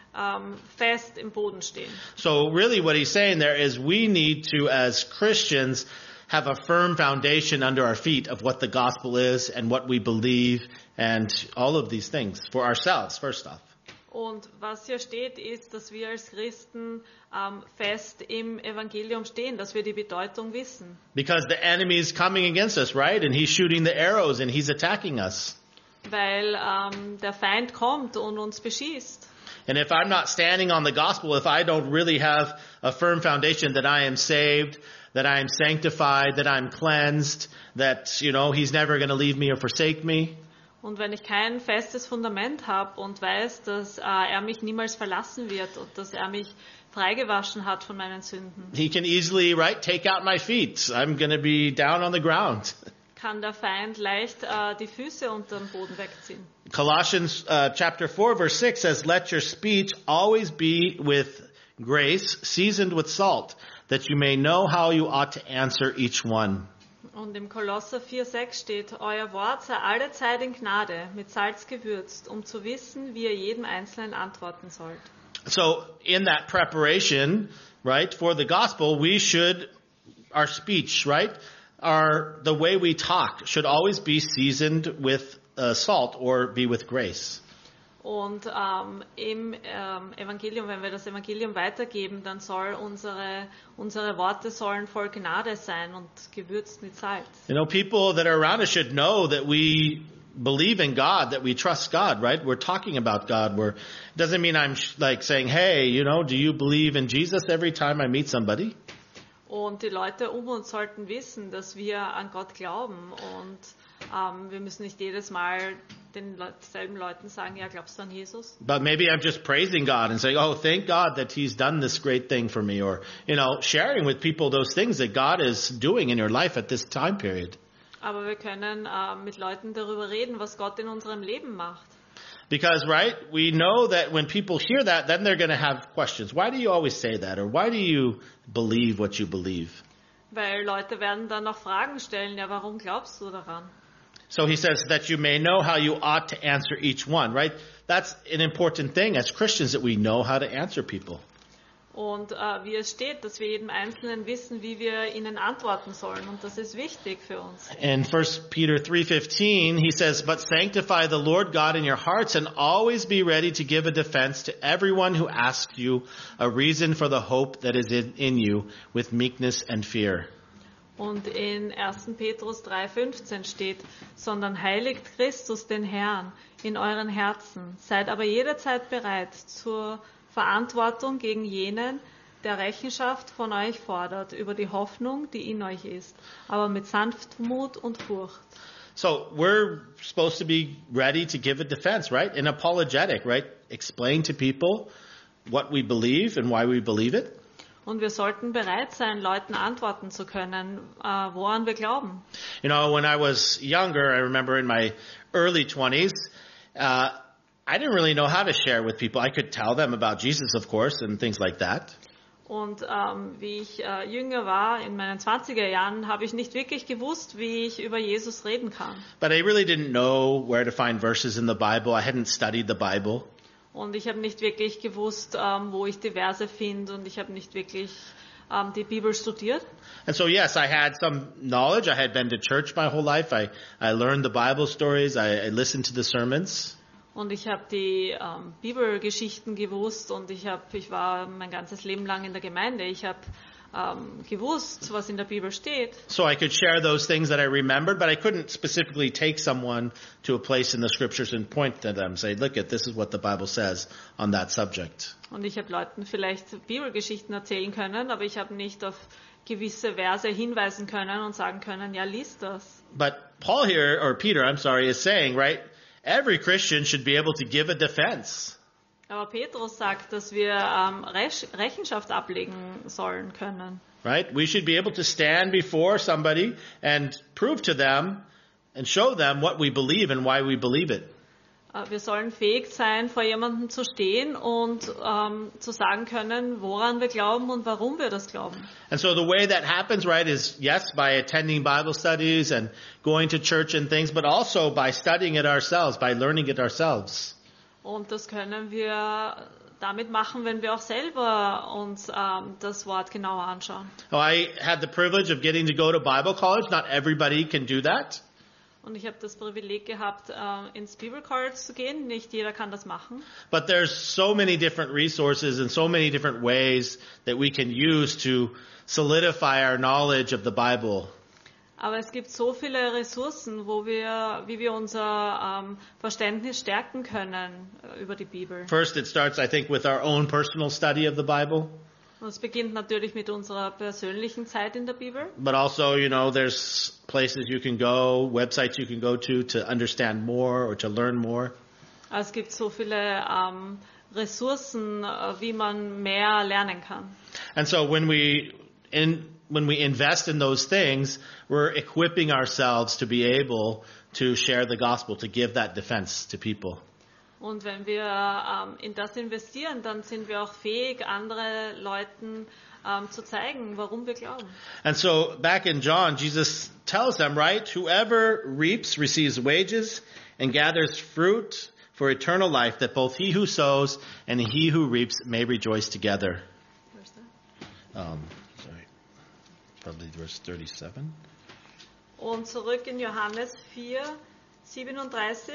fest im Boden stehen. So really what he's saying there is we need to, as Christians, have a firm foundation under our feet of what the gospel is and what we believe and all of these things for ourselves, first off. Und was hier steht, ist, dass wir als Christen fest im Evangelium stehen, dass wir die Bedeutung wissen. Because the enemy is coming against us, right? And he's shooting the arrows and he's attacking us. Weil der Feind kommt und uns beschießt. And if I'm not standing on the gospel, if I don't really have a firm foundation that I am saved, that I am sanctified, that I'm cleansed, that, you know, he's never going to leave me or forsake me. Und wenn ich kein festes Fundament habe und weiß, dass er mich niemals verlassen wird und dass er mich freigewaschen hat von meinen Sünden. He can easily, right, take out my feet. I'm going to be down on the ground. Kann der Feind leicht die Füße unterm Boden wegziehen. Colossians chapter 4 verse 6 says, "Let your speech always be with grace, seasoned with salt, that you may know how you ought to answer each one." Und im Kolosser 4,6 steht, euer Wort sei alle Zeit in Gnade, mit Salz gewürzt, um zu wissen, wie ihr jedem Einzelnen antworten sollt. So in that preparation, right, for the gospel, our speech, right, the way we talk should always be seasoned with salt or be with grace. Und im Evangelium, wenn wir das Evangelium weitergeben, dann soll unsere Worte sollen voll Gnade sein und gewürzt mit Salz. You know, people that are around us should know that we believe in God, that we trust God, right? We're talking about God. It doesn't mean I'm like saying, hey, you know, do you believe in Jesus every time I meet somebody? Und die Leute um uns sollten wissen, dass wir an Gott glauben und wir müssen nicht jedes Mal denselben Leuten sagen, ja, glaubst du an Jesus? But maybe I'm just praising God and saying, oh, thank God that He's done this great thing for me. Or, you know, sharing with people those things that God is doing in your life at this time period. Aber wir können mit Leuten darüber reden, was Gott in unserem Leben macht. Because, right, we know that when people hear that, then they're going to have questions. Why do you always say that? Or why do you believe what you believe? Weil Leute werden dann noch Fragen stellen, ja, warum glaubst du daran? So he says that you may know how you ought to answer each one, right? That's an important thing as Christians, that we know how to answer people. Und wie es steht, dass wir jedem Einzelnen wissen, wie wir ihnen antworten sollen. Und das ist wichtig für uns. In 1 Peter 3:15, he says, "But sanctify the Lord God in your hearts and always be ready to give a defense to everyone who asks you a reason for the hope that is in you with meekness and fear." Und in 1. Petrus 3,15 steht, sondern heiligt Christus den Herrn in euren Herzen, seid aber jederzeit bereit zur Verantwortung gegen jenen, der Rechenschaft von euch fordert über die Hoffnung, die in euch ist, aber mit Sanftmut und Furcht. So we're supposed to be ready to give a defense, right? An apologetic, right? Explain to people what we believe and why we believe it. Und wir sollten bereit sein, Leuten antworten zu können, woran wir glauben. You know, when I was younger, I remember in my early 20s, I didn't really know how to share with people. I could tell them about Jesus, of course, and things like that. Und wie ich jünger war, in meinen 20er Jahren, habe ich nicht wirklich gewusst, wie ich über Jesus reden kann. But I really didn't know where to find verses in the Bible. I hadn't studied the Bible. Und ich habe nicht wirklich gewusst, wo ich die Verse finde, und ich habe nicht wirklich die Bibel studiert. And so, yes, I had some knowledge. I had been to church my whole life. I learned the Bible stories. I listened to the sermons. Und ich habe die Bibelgeschichten gewusst, und ich war mein ganzes Leben lang in der Gemeinde. Ich habe gewusst, was in der Bibel steht. So I could share those things that I remembered, but I couldn't specifically take someone to a place in the scriptures and point to them, say, look at, this is what the Bible says on that subject. Und ich habe Leuten vielleicht Bibelgeschichten erzählen können, aber ich habe nicht auf gewisse Verse hinweisen können und sagen können, ja, lies das. But Paul here, or Peter, I'm sorry, is saying, right, every Christian should be able to give a defense. Aber Petrus sagt, dass wir Rechenschaft ablegen sollen können. Right? We should be able to stand before somebody and prove to them and show them what we believe and why we believe it. Wir sollen fähig sein, vor jemandem zu stehen und zu sagen können, woran wir glauben und warum wir das glauben. And so the way that happens, right, is yes, by attending Bible studies and going to church and things, but also by studying it ourselves, by learning it ourselves. Und das können wir damit machen, wenn wir auch selber uns das Wort genauer anschauen. Oh, I had the privilege of getting to go to Bible college. Not everybody can do that. Und ich habe das Privileg gehabt, ins Bible College zu gehen. Nicht jeder kann das machen. But there's so many different resources and so many different ways that we can use to solidify our knowledge of the Bible. Aber es gibt so viele Ressourcen, wie wir unser Verständnis stärken können über die Bibel. First, it starts, I think, with our own personal study of the Bible. Und es beginnt natürlich mit unserer persönlichen Zeit in der Bibel. But also, you know, there's places you can go, websites you can go to understand more or to learn more. Es gibt so viele Ressourcen, wie man mehr lernen kann. And so when we invest in those things, we're equipping ourselves to be able to share the gospel, to give that defense to people. Und wenn wir in das investieren, dann sind wir auch fähig, andere Leuten zu zeigen, warum wir glauben. And so back in John, Jesus tells them, right, whoever reaps receives wages and gathers fruit for eternal life, that both he who sows and he who reaps may rejoice together. Where's that? Probably verse 37. Und zurück in Johannes 4, 37.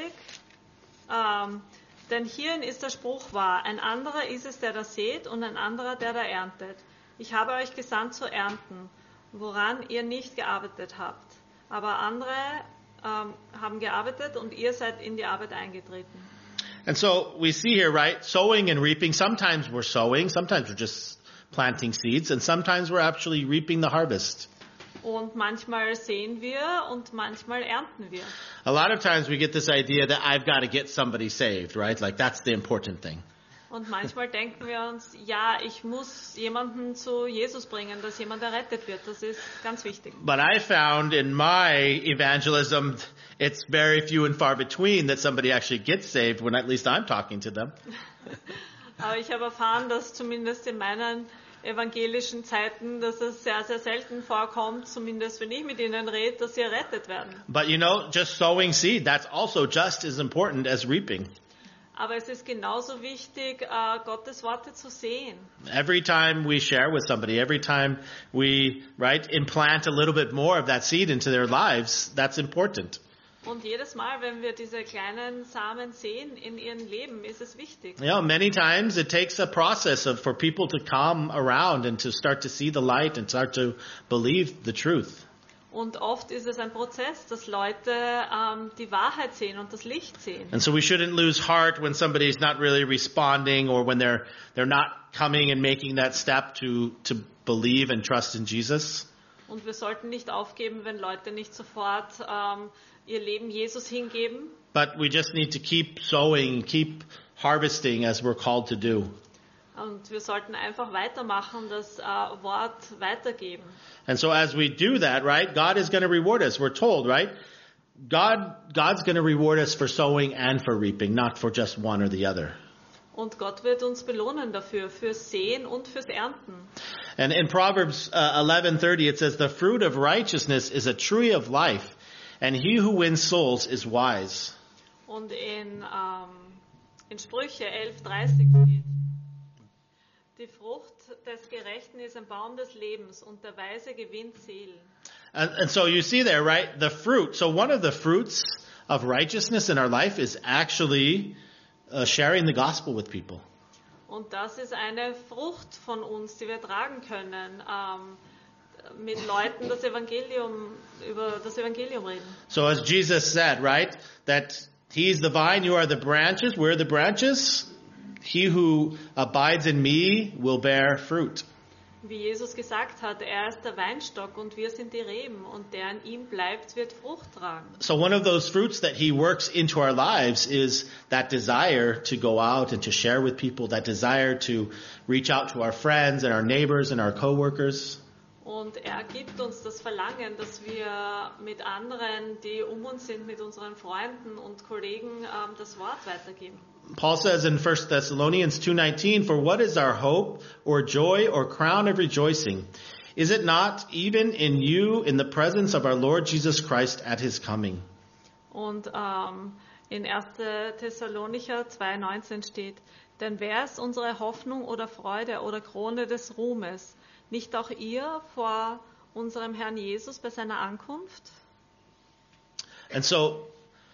Denn hierin ist der Spruch wahr, ein anderer ist es, der da sät, und ein anderer, der da erntet. Ich habe euch gesandt zu ernten, woran ihr nicht gearbeitet habt. Aber andere haben gearbeitet und ihr seid in die Arbeit eingetreten. And so we see here, right, sowing and reaping. Sometimes we're sowing, sometimes we're just planting seeds, and sometimes we're actually reaping the harvest. Und manchmal säen wir und manchmal ernten wir. A lot of times we get this idea that I've got to get somebody saved, right? Like that's the important thing. Und manchmal denken wir uns, ja, ich muss jemanden zu Jesus bringen, dass jemand errettet wird. Das ist ganz wichtig. But I found in my evangelism, it's very few and far between that somebody actually gets saved when at least I'm talking to them. Aber ich habe erfahren, dass zumindest in meinen evangelischen Zeiten, dass es sehr, sehr selten vorkommt, zumindest wenn ich mit ihnen rede, dass sie errettet werden. But you know, just sowing seed, that's also just as important as reaping. Aber es ist genauso wichtig, Gottes Worte zu sehen. Every time we share with somebody, every time we, right, implant a little bit more of that seed into their lives, that's important. Und jedes Mal, wenn wir diese kleinen Samen sehen in ihrem Leben, ist es wichtig. You know, many times it takes a process for people to come around and to start to see the light and start to believe the truth. Und oft ist es ein Prozess, dass Leute die Wahrheit sehen und das Licht sehen. And so we shouldn't lose heart when somebody's not really responding or when they're not coming and making that step to believe and trust in Jesus. Und wir sollten nicht aufgeben, wenn Leute nicht sofort ihr Leben Jesus hingeben. But we just need to keep sowing, keep harvesting as we're called to do. Und wir sollten einfach weitermachen, das Wort weitergeben. And so as we do that, right, God is going to reward us. We're told, right? God's going to reward us for sowing and for reaping, not for just one or the other. Und Gott wird uns belohnen dafür, fürs Säen und fürs Ernten. And in Proverbs 11:30 it says, "The fruit of righteousness is a tree of life, and he who wins souls is wise." Und in Sprüche 11:30 steht: Die Frucht des Gerechten ist ein Baum des Lebens und der Weise gewinnt Seelen. And so you see there, right, the fruit. So one of the fruits of righteousness in our life is actually sharing the gospel with people. Und das ist eine Frucht von uns, die wir tragen können, mit Leuten über das Evangelium reden. So as Jesus said, right, that he's the vine, you are the branches, we're the branches. He who abides in me will bear fruit. Wie Jesus gesagt hat, er ist der Weinstock und wir sind die Reben und der in ihm bleibt, wird Frucht tragen. So one of those fruits that he works into our lives is that desire to go out and to share with people, that desire to reach out to our friends and our neighbors and our coworkers. Und er gibt uns das Verlangen, dass wir mit anderen, die um uns sind, mit unseren Freunden und Kollegen, das Wort weitergeben. Paul says in 1 Thessalonians 2:19, "For what is our hope or joy or crown of rejoicing? Is it not even in you in the presence of our Lord Jesus Christ at his coming?" Und in 1. Thessalonicher 2,19 steht: Denn wer ist unsere Hoffnung oder Freude oder Krone des Ruhmes? Nicht auch ihr vor unserem Herrn Jesus bei seiner Ankunft? And so,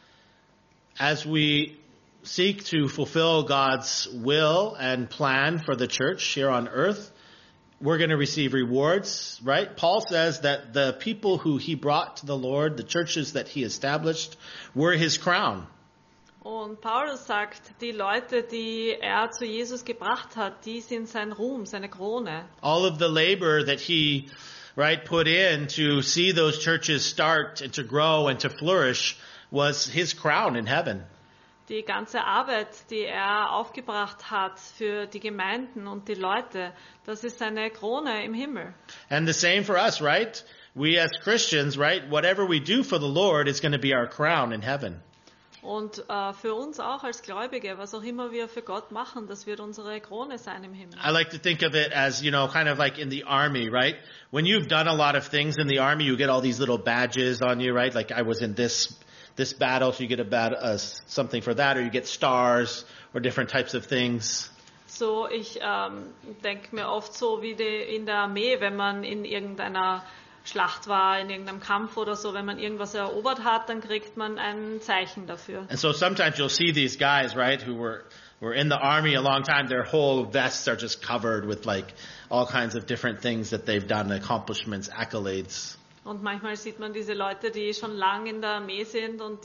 as we seek to fulfill God's will and plan for the church here on earth, we're going to receive rewards, right? Paul says that the people who he brought to the Lord, the churches that he established, were his crown. Und Paulus sagt, die Leute, die er zu Jesus gebracht hat, die sind sein Ruhm, seine Krone. All of the labor that he, right, put in to see those churches start and to grow and to flourish was his crown in heaven. Die ganze Arbeit, die er aufgebracht hat für die Gemeinden und die Leute, das ist seine Krone im Himmel. And the same for us, right? We as Christians, right? Whatever we do for the Lord is going to be our crown in heaven. Und für uns auch als Gläubige, was auch immer wir für Gott machen, das wird unsere Krone sein im Himmel. I like to think of it as, kind of like in the army, right? When you've done a lot of things in the army, you get all these little badges on you, right? Like I was in this battle, so you get something for that, or you get stars or different types of things. So, ich denke mir oft so wie in der Armee, wenn man in irgendeiner Schlacht war, in irgendeinem Kampf oder so, wenn man irgendwas erobert hat, dann kriegt man ein Zeichen dafür. And so sometimes you'll see these guys, right, who were in the army a long time, their whole vests are just covered with like all kinds of different things that they've done, accomplishments, accolades. Und manchmal sieht man diese Leute, die schon lang in der Armee sind und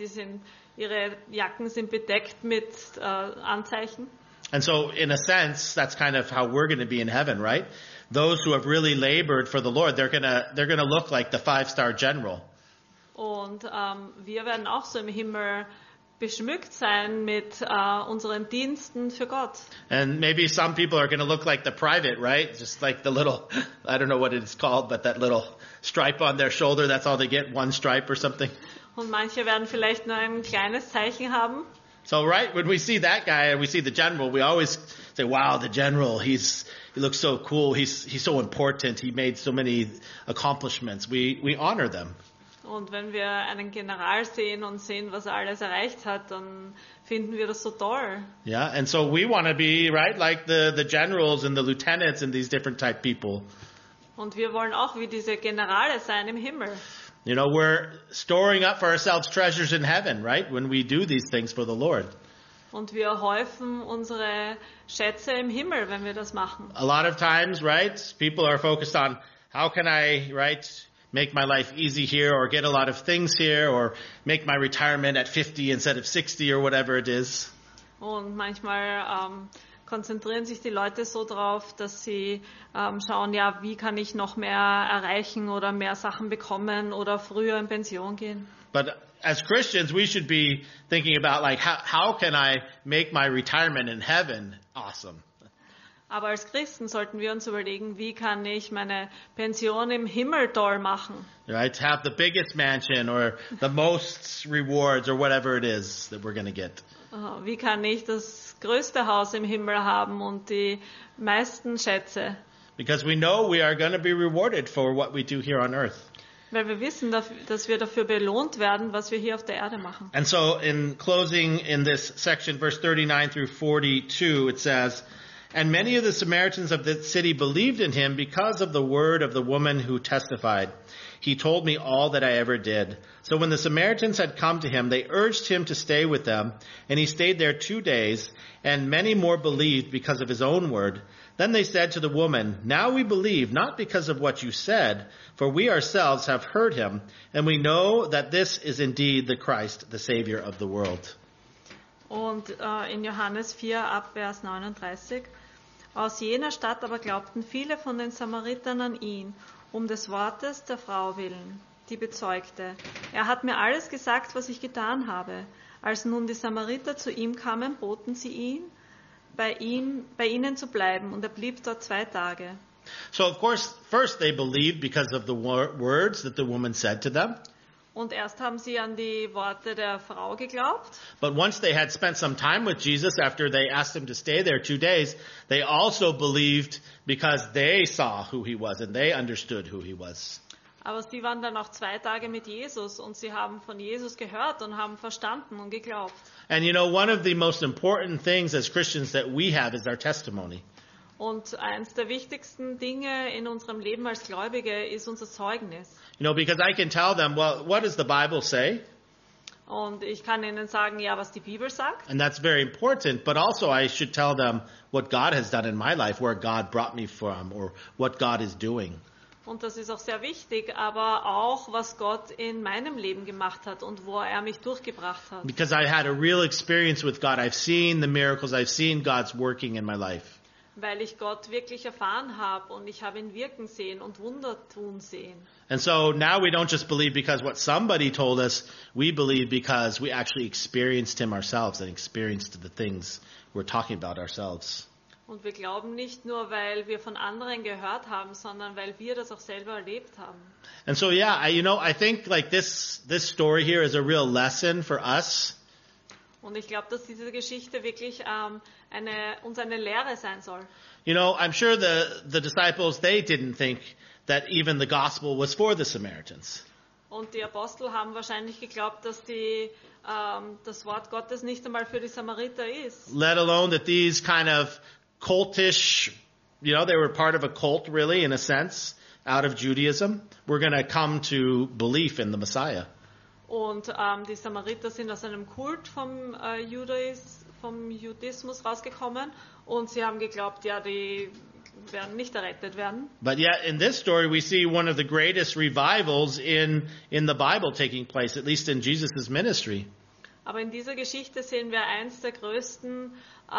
ihre Jacken sind bedeckt mit Anzeichen. And so in a sense, that's kind of how we're going to be in heaven, right? Those who have really labored for the Lord, they're gonna look like the 5-star general. Und wir werden auch so im Himmel beschmückt sein mit unseren Diensten für Gott. And maybe some people are going to look like the private, right? Just like the little, I don't know what it's called, but that little stripe on their shoulder, that's all they get, one stripe or something. Und manche werden vielleicht nur ein kleines Zeichen haben. So, right, when we see that guy and we see the general, we always say, wow, the general, he looks so cool, he's so important, he made so many accomplishments. We honor them. Und wenn wir einen General sehen und sehen, was er alles erreicht hat, dann finden wir das so toll. Yeah, and so we want to be, right, like the generals and the lieutenants and these different type people. Und wir wollen auch wie diese Generale sein im Himmel. We're storing up for ourselves treasures in heaven, right? When we do these things for the Lord. Und wir häufen unsere Schätze im Himmel, wenn wir das machen. A lot of times, right, people are focused on how can I, right, make my life easy here or get a lot of things here or make my retirement at 50 instead of 60 or whatever it is. Und manchmal konzentrieren sich die Leute so drauf, dass sie schauen, ja, wie kann ich noch mehr erreichen oder mehr Sachen bekommen oder früher in Pension gehen. But as Christians, we should be thinking about like how can I make my retirement in heaven awesome? Aber als Christen sollten wir uns überlegen, wie kann ich meine Pension im Himmel toll machen? Right, to have the biggest mansion or the most rewards or whatever it is that we're going to get. Wie kann ich das größte Haus im Himmel haben und die meisten Schätze? Because we know we are going to be rewarded for what we do here on earth. Weil wir wissen, dass wir dafür belohnt werden, was wir hier auf der Erde machen. And so in closing in this section, verse 39 through 42, it says, "And many of the Samaritans of the city believed in him because of the word of the woman who testified. He told me all that I ever did. So when the Samaritans had come to him, they urged him to stay with them, and he stayed there 2 days, and many more believed because of his own word. Then they said to the woman, 'Now we believe, not because of what you said, for we ourselves have heard him, and we know that this is indeed the Christ, the Savior of the world.'" Und in Johannes 4 ab Vers 39: Aus jener Stadt aber glaubten viele von den Samaritern an ihn, um des Wortes der Frau willen, die bezeugte: Er hat mir alles gesagt, was ich getan habe. Als nun die Samariter zu ihm kamen, boten sie ihn, bei ihnen zu bleiben, und er blieb dort 2 Tage. So of course, first they believed because of the words that the woman said to them. Und erst haben sie an die Worte der Frau geglaubt. But once they had spent some time with Jesus, after they asked him to stay there 2 days, they also believed because they saw who he was and they understood who he was. Aber sie waren dann auch 2 Tage mit Jesus und sie haben von Jesus gehört und haben verstanden und geglaubt. And one of the most important things as Christians that we have is our testimony. Und eins der wichtigsten Dinge in unserem Leben als Gläubige ist unser Zeugnis. Because I can tell them, well, what does the Bible say? Und ich kann ihnen sagen, ja, was die Bibel sagt. And that's very important, but also I should tell them what God has done in my life, where God brought me from, or what God is doing. Und das ist auch sehr wichtig, aber auch, was Gott in meinem Leben gemacht hat und wo er mich durchgebracht hat. Because I had a real experience with God. I've seen the miracles. I've seen God's working in my life. weil ich Gott wirklich erfahren habe und ich habe ihn wirken sehen und Wunder tun sehen. And so now we don't just believe because what somebody told us, we believe because we actually experienced him ourselves and experienced the things we're talking about ourselves. Und wir glauben nicht nur, weil wir von anderen gehört haben, sondern weil wir das auch selber erlebt haben. And so yeah, I think like this story here is a real lesson for us. Und ich glaube, dass diese Geschichte wirklich uns eine Lehre sein soll. You know, I'm sure the disciples, they didn't think that even the gospel was for the Samaritans. Und die Apostel haben wahrscheinlich geglaubt, dass das Wort Gottes nicht einmal für die Samariter ist. Let alone that these kind of cultish, they were part of a cult really in a sense, out of Judaism, were going to come to belief in the Messiah. Und die Samariter sind aus einem Kult vom Judismus rausgekommen und sie haben geglaubt, ja, die werden nicht errettet werden. But yet in this story we see one of the greatest revivals in the Bible taking place, at least in Jesus' ministry. Aber in dieser Geschichte sehen wir eins der größten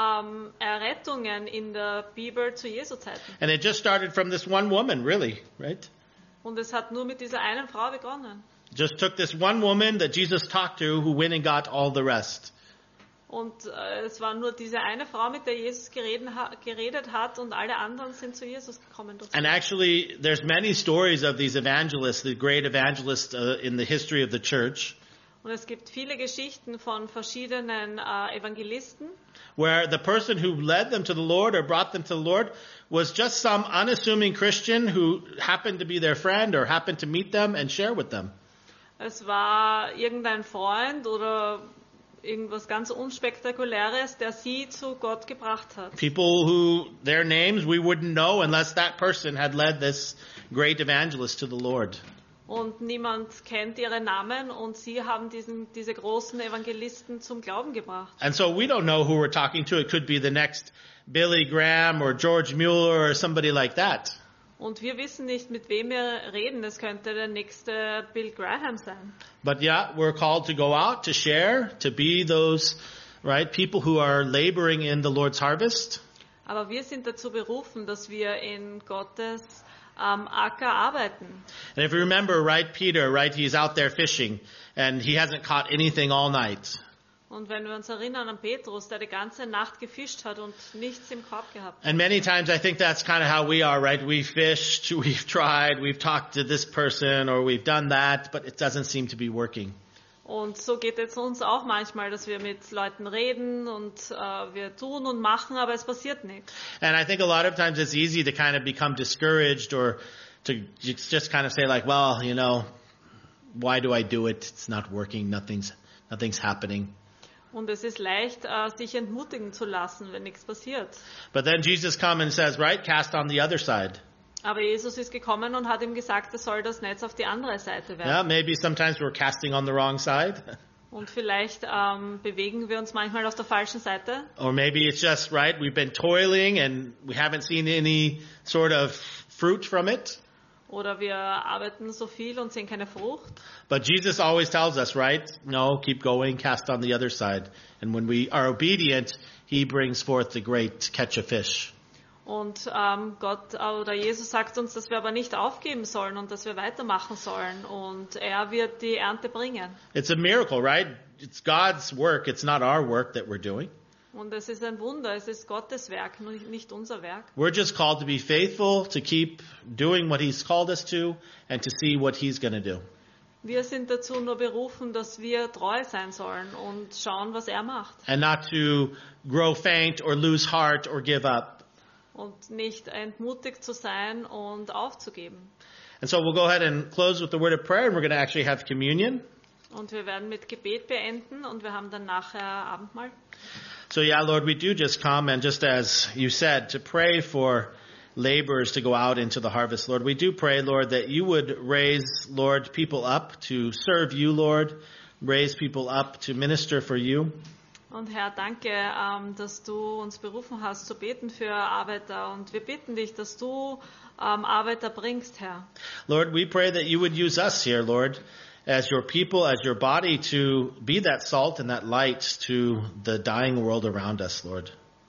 Errettungen in der Bibel zu Jesu Zeiten. And it just started from this one woman, really, right? Und es hat nur mit dieser einen Frau begonnen. Just took this one woman that Jesus talked to who went and got all the rest. Und es war nur diese eine Frau, mit der Jesus geredet hat und alle anderen sind zu Jesus gekommen. And actually, there's many stories of these evangelists, the great evangelists in the history of the church. Und es gibt viele Geschichten von verschiedenen Evangelisten, where the person who led them to the Lord or brought them to the Lord was just some unassuming Christian who happened to be their friend or happened to meet them and share with them. Es war irgendein Freund oder irgendwas ganz Unspektakuläres, der sie zu Gott gebracht hat. People who, their names we wouldn't know unless that person had led this great evangelist to the Lord. Und niemand kennt ihre Namen und sie haben diese großen Evangelisten zum Glauben gebracht. And so we don't know who we're talking to. It could be the next Billy Graham or George Mueller or somebody like that. Und wir wissen nicht, mit wem wir reden. Es könnte der nächste Bill Graham sein. But yeah, we're called to go out, to share, to be those, right, people who are laboring in the Lord's harvest. Aber wir sind dazu berufen, dass wir in Gottes Acker arbeiten. And if you remember, right, Peter, right, he's out there fishing and he hasn't caught anything all night. Und wenn wir uns erinnern an Petrus, der die ganze Nacht gefischt hat und nichts im Korb gehabt hat. And many times I think that's kind of how we are, right? We've fished, we've tried, we've talked to this person or we've done that, but it doesn't seem to be working. Und so geht es uns auch manchmal, dass wir mit Leuten reden und wir tun und machen, aber es passiert nichts. And I think a lot of times it's easy to kind of become discouraged or to just kind of say like, well, why do I do it? It's not working. Nothing's happening. Und es ist leicht, sich entmutigen zu lassen, wenn nichts passiert. But then Jesus comes and says, right, cast on the other side. Aber Jesus ist gekommen und hat ihm gesagt, er soll das Netz auf die andere Seite werfen. Yeah, maybe sometimes we're casting on the wrong side. Und vielleicht bewegen wir uns manchmal auf der falschen Seite. Or maybe it's just, right, we've been toiling and we haven't seen any sort of fruit from it. Oder wir arbeiten so viel und sehen keine Frucht. But Jesus always tells us, right? No, keep going, cast on the other side. And when we are obedient, he brings forth the great catch of fish. Und Gott oder Jesus sagt uns, dass wir aber nicht aufgeben sollen und dass wir weitermachen sollen. Und er wird die Ernte bringen. It's a miracle, right? It's God's work. It's not our work that we're doing. Und es ist ein Wunder, es ist Gottes Werk, nicht unser Werk. We're just called to be faithful, to keep doing what he's called us to, and to see what he's going to do. Wir sind dazu nur berufen, dass wir treu sein sollen und schauen, was er macht. And not to grow faint or lose heart or give up. Und nicht entmutigt zu sein und aufzugeben. And so we'll go ahead and close with the word of prayer, and we're going to actually have communion. Und wir werden mit Gebet beenden und wir haben dann nachher Abendmahl. So yeah, Lord, we do just come and just as you said, to pray for laborers to go out into the harvest, Lord. We do pray, Lord, that you would raise, Lord, people up to serve you, Lord. Raise people up to minister for you. Und Herr, danke, dass du uns berufen hast zu beten für Arbeiter. Und wir bitten dich, dass du Arbeiter bringst, Herr. Lord, we pray that you would use us here, Lord, as your people, as your body, to be that salt and that light to the dying world around us, Lord.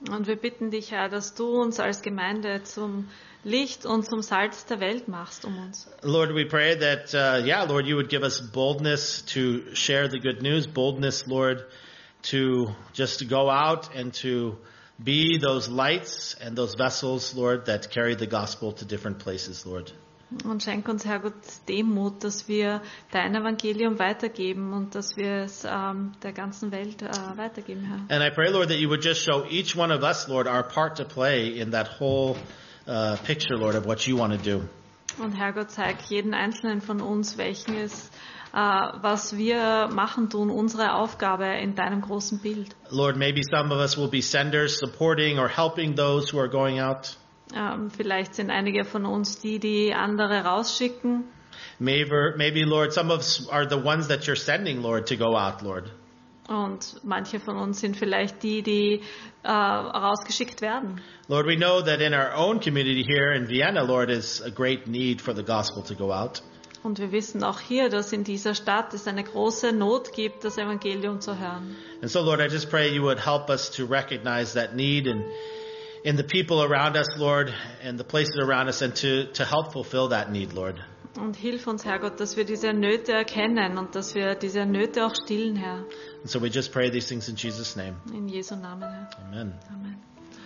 Und wir bitten dich, Herr, dass du uns als Gemeinde zum Licht und zum Salz der Welt machst um uns. Lord, we pray that, Lord, you would give us boldness to share the good news, boldness, Lord, to just go out and to be those lights and those vessels, Lord, that carry the gospel to different places, Lord. Und schenk uns, Herr Gott, Demut, dass wir dein Evangelium weitergeben und dass wir es der ganzen Welt weitergeben, Herr. And I pray, Lord, that you would just show each one of us, Lord, our part to play in that whole picture, Lord, of what you want to do. Und Herr Gott, zeig jeden Einzelnen von uns, was wir machen tun, unsere Aufgabe in deinem großen Bild. Lord, maybe some of us will be senders, supporting or helping those who are going out. Vielleicht sind einige von uns die andere rausschicken. Maybe, Lord, some of us are the ones that you're sending, Lord, to go out, Lord. Und manche von uns sind vielleicht die rausgeschickt werden. Lord, we know that in our own community here in Vienna, Lord, is a great need for the gospel to go out. Und wir wissen auch hier, dass in dieser Stadt es eine große Not gibt, das Evangelium zu hören. And so, Lord, I just pray you would help us to recognize that need and in the people around us, Lord, and the places around us, and to help fulfill that need, Lord. Und hilf uns, Herr Gott, dass wir diese Nöte erkennen und dass wir diese Nöte auch stillen, Herr. And so we just pray these things in Jesus' name. In Jesu Namen, Herr. Amen. Amen.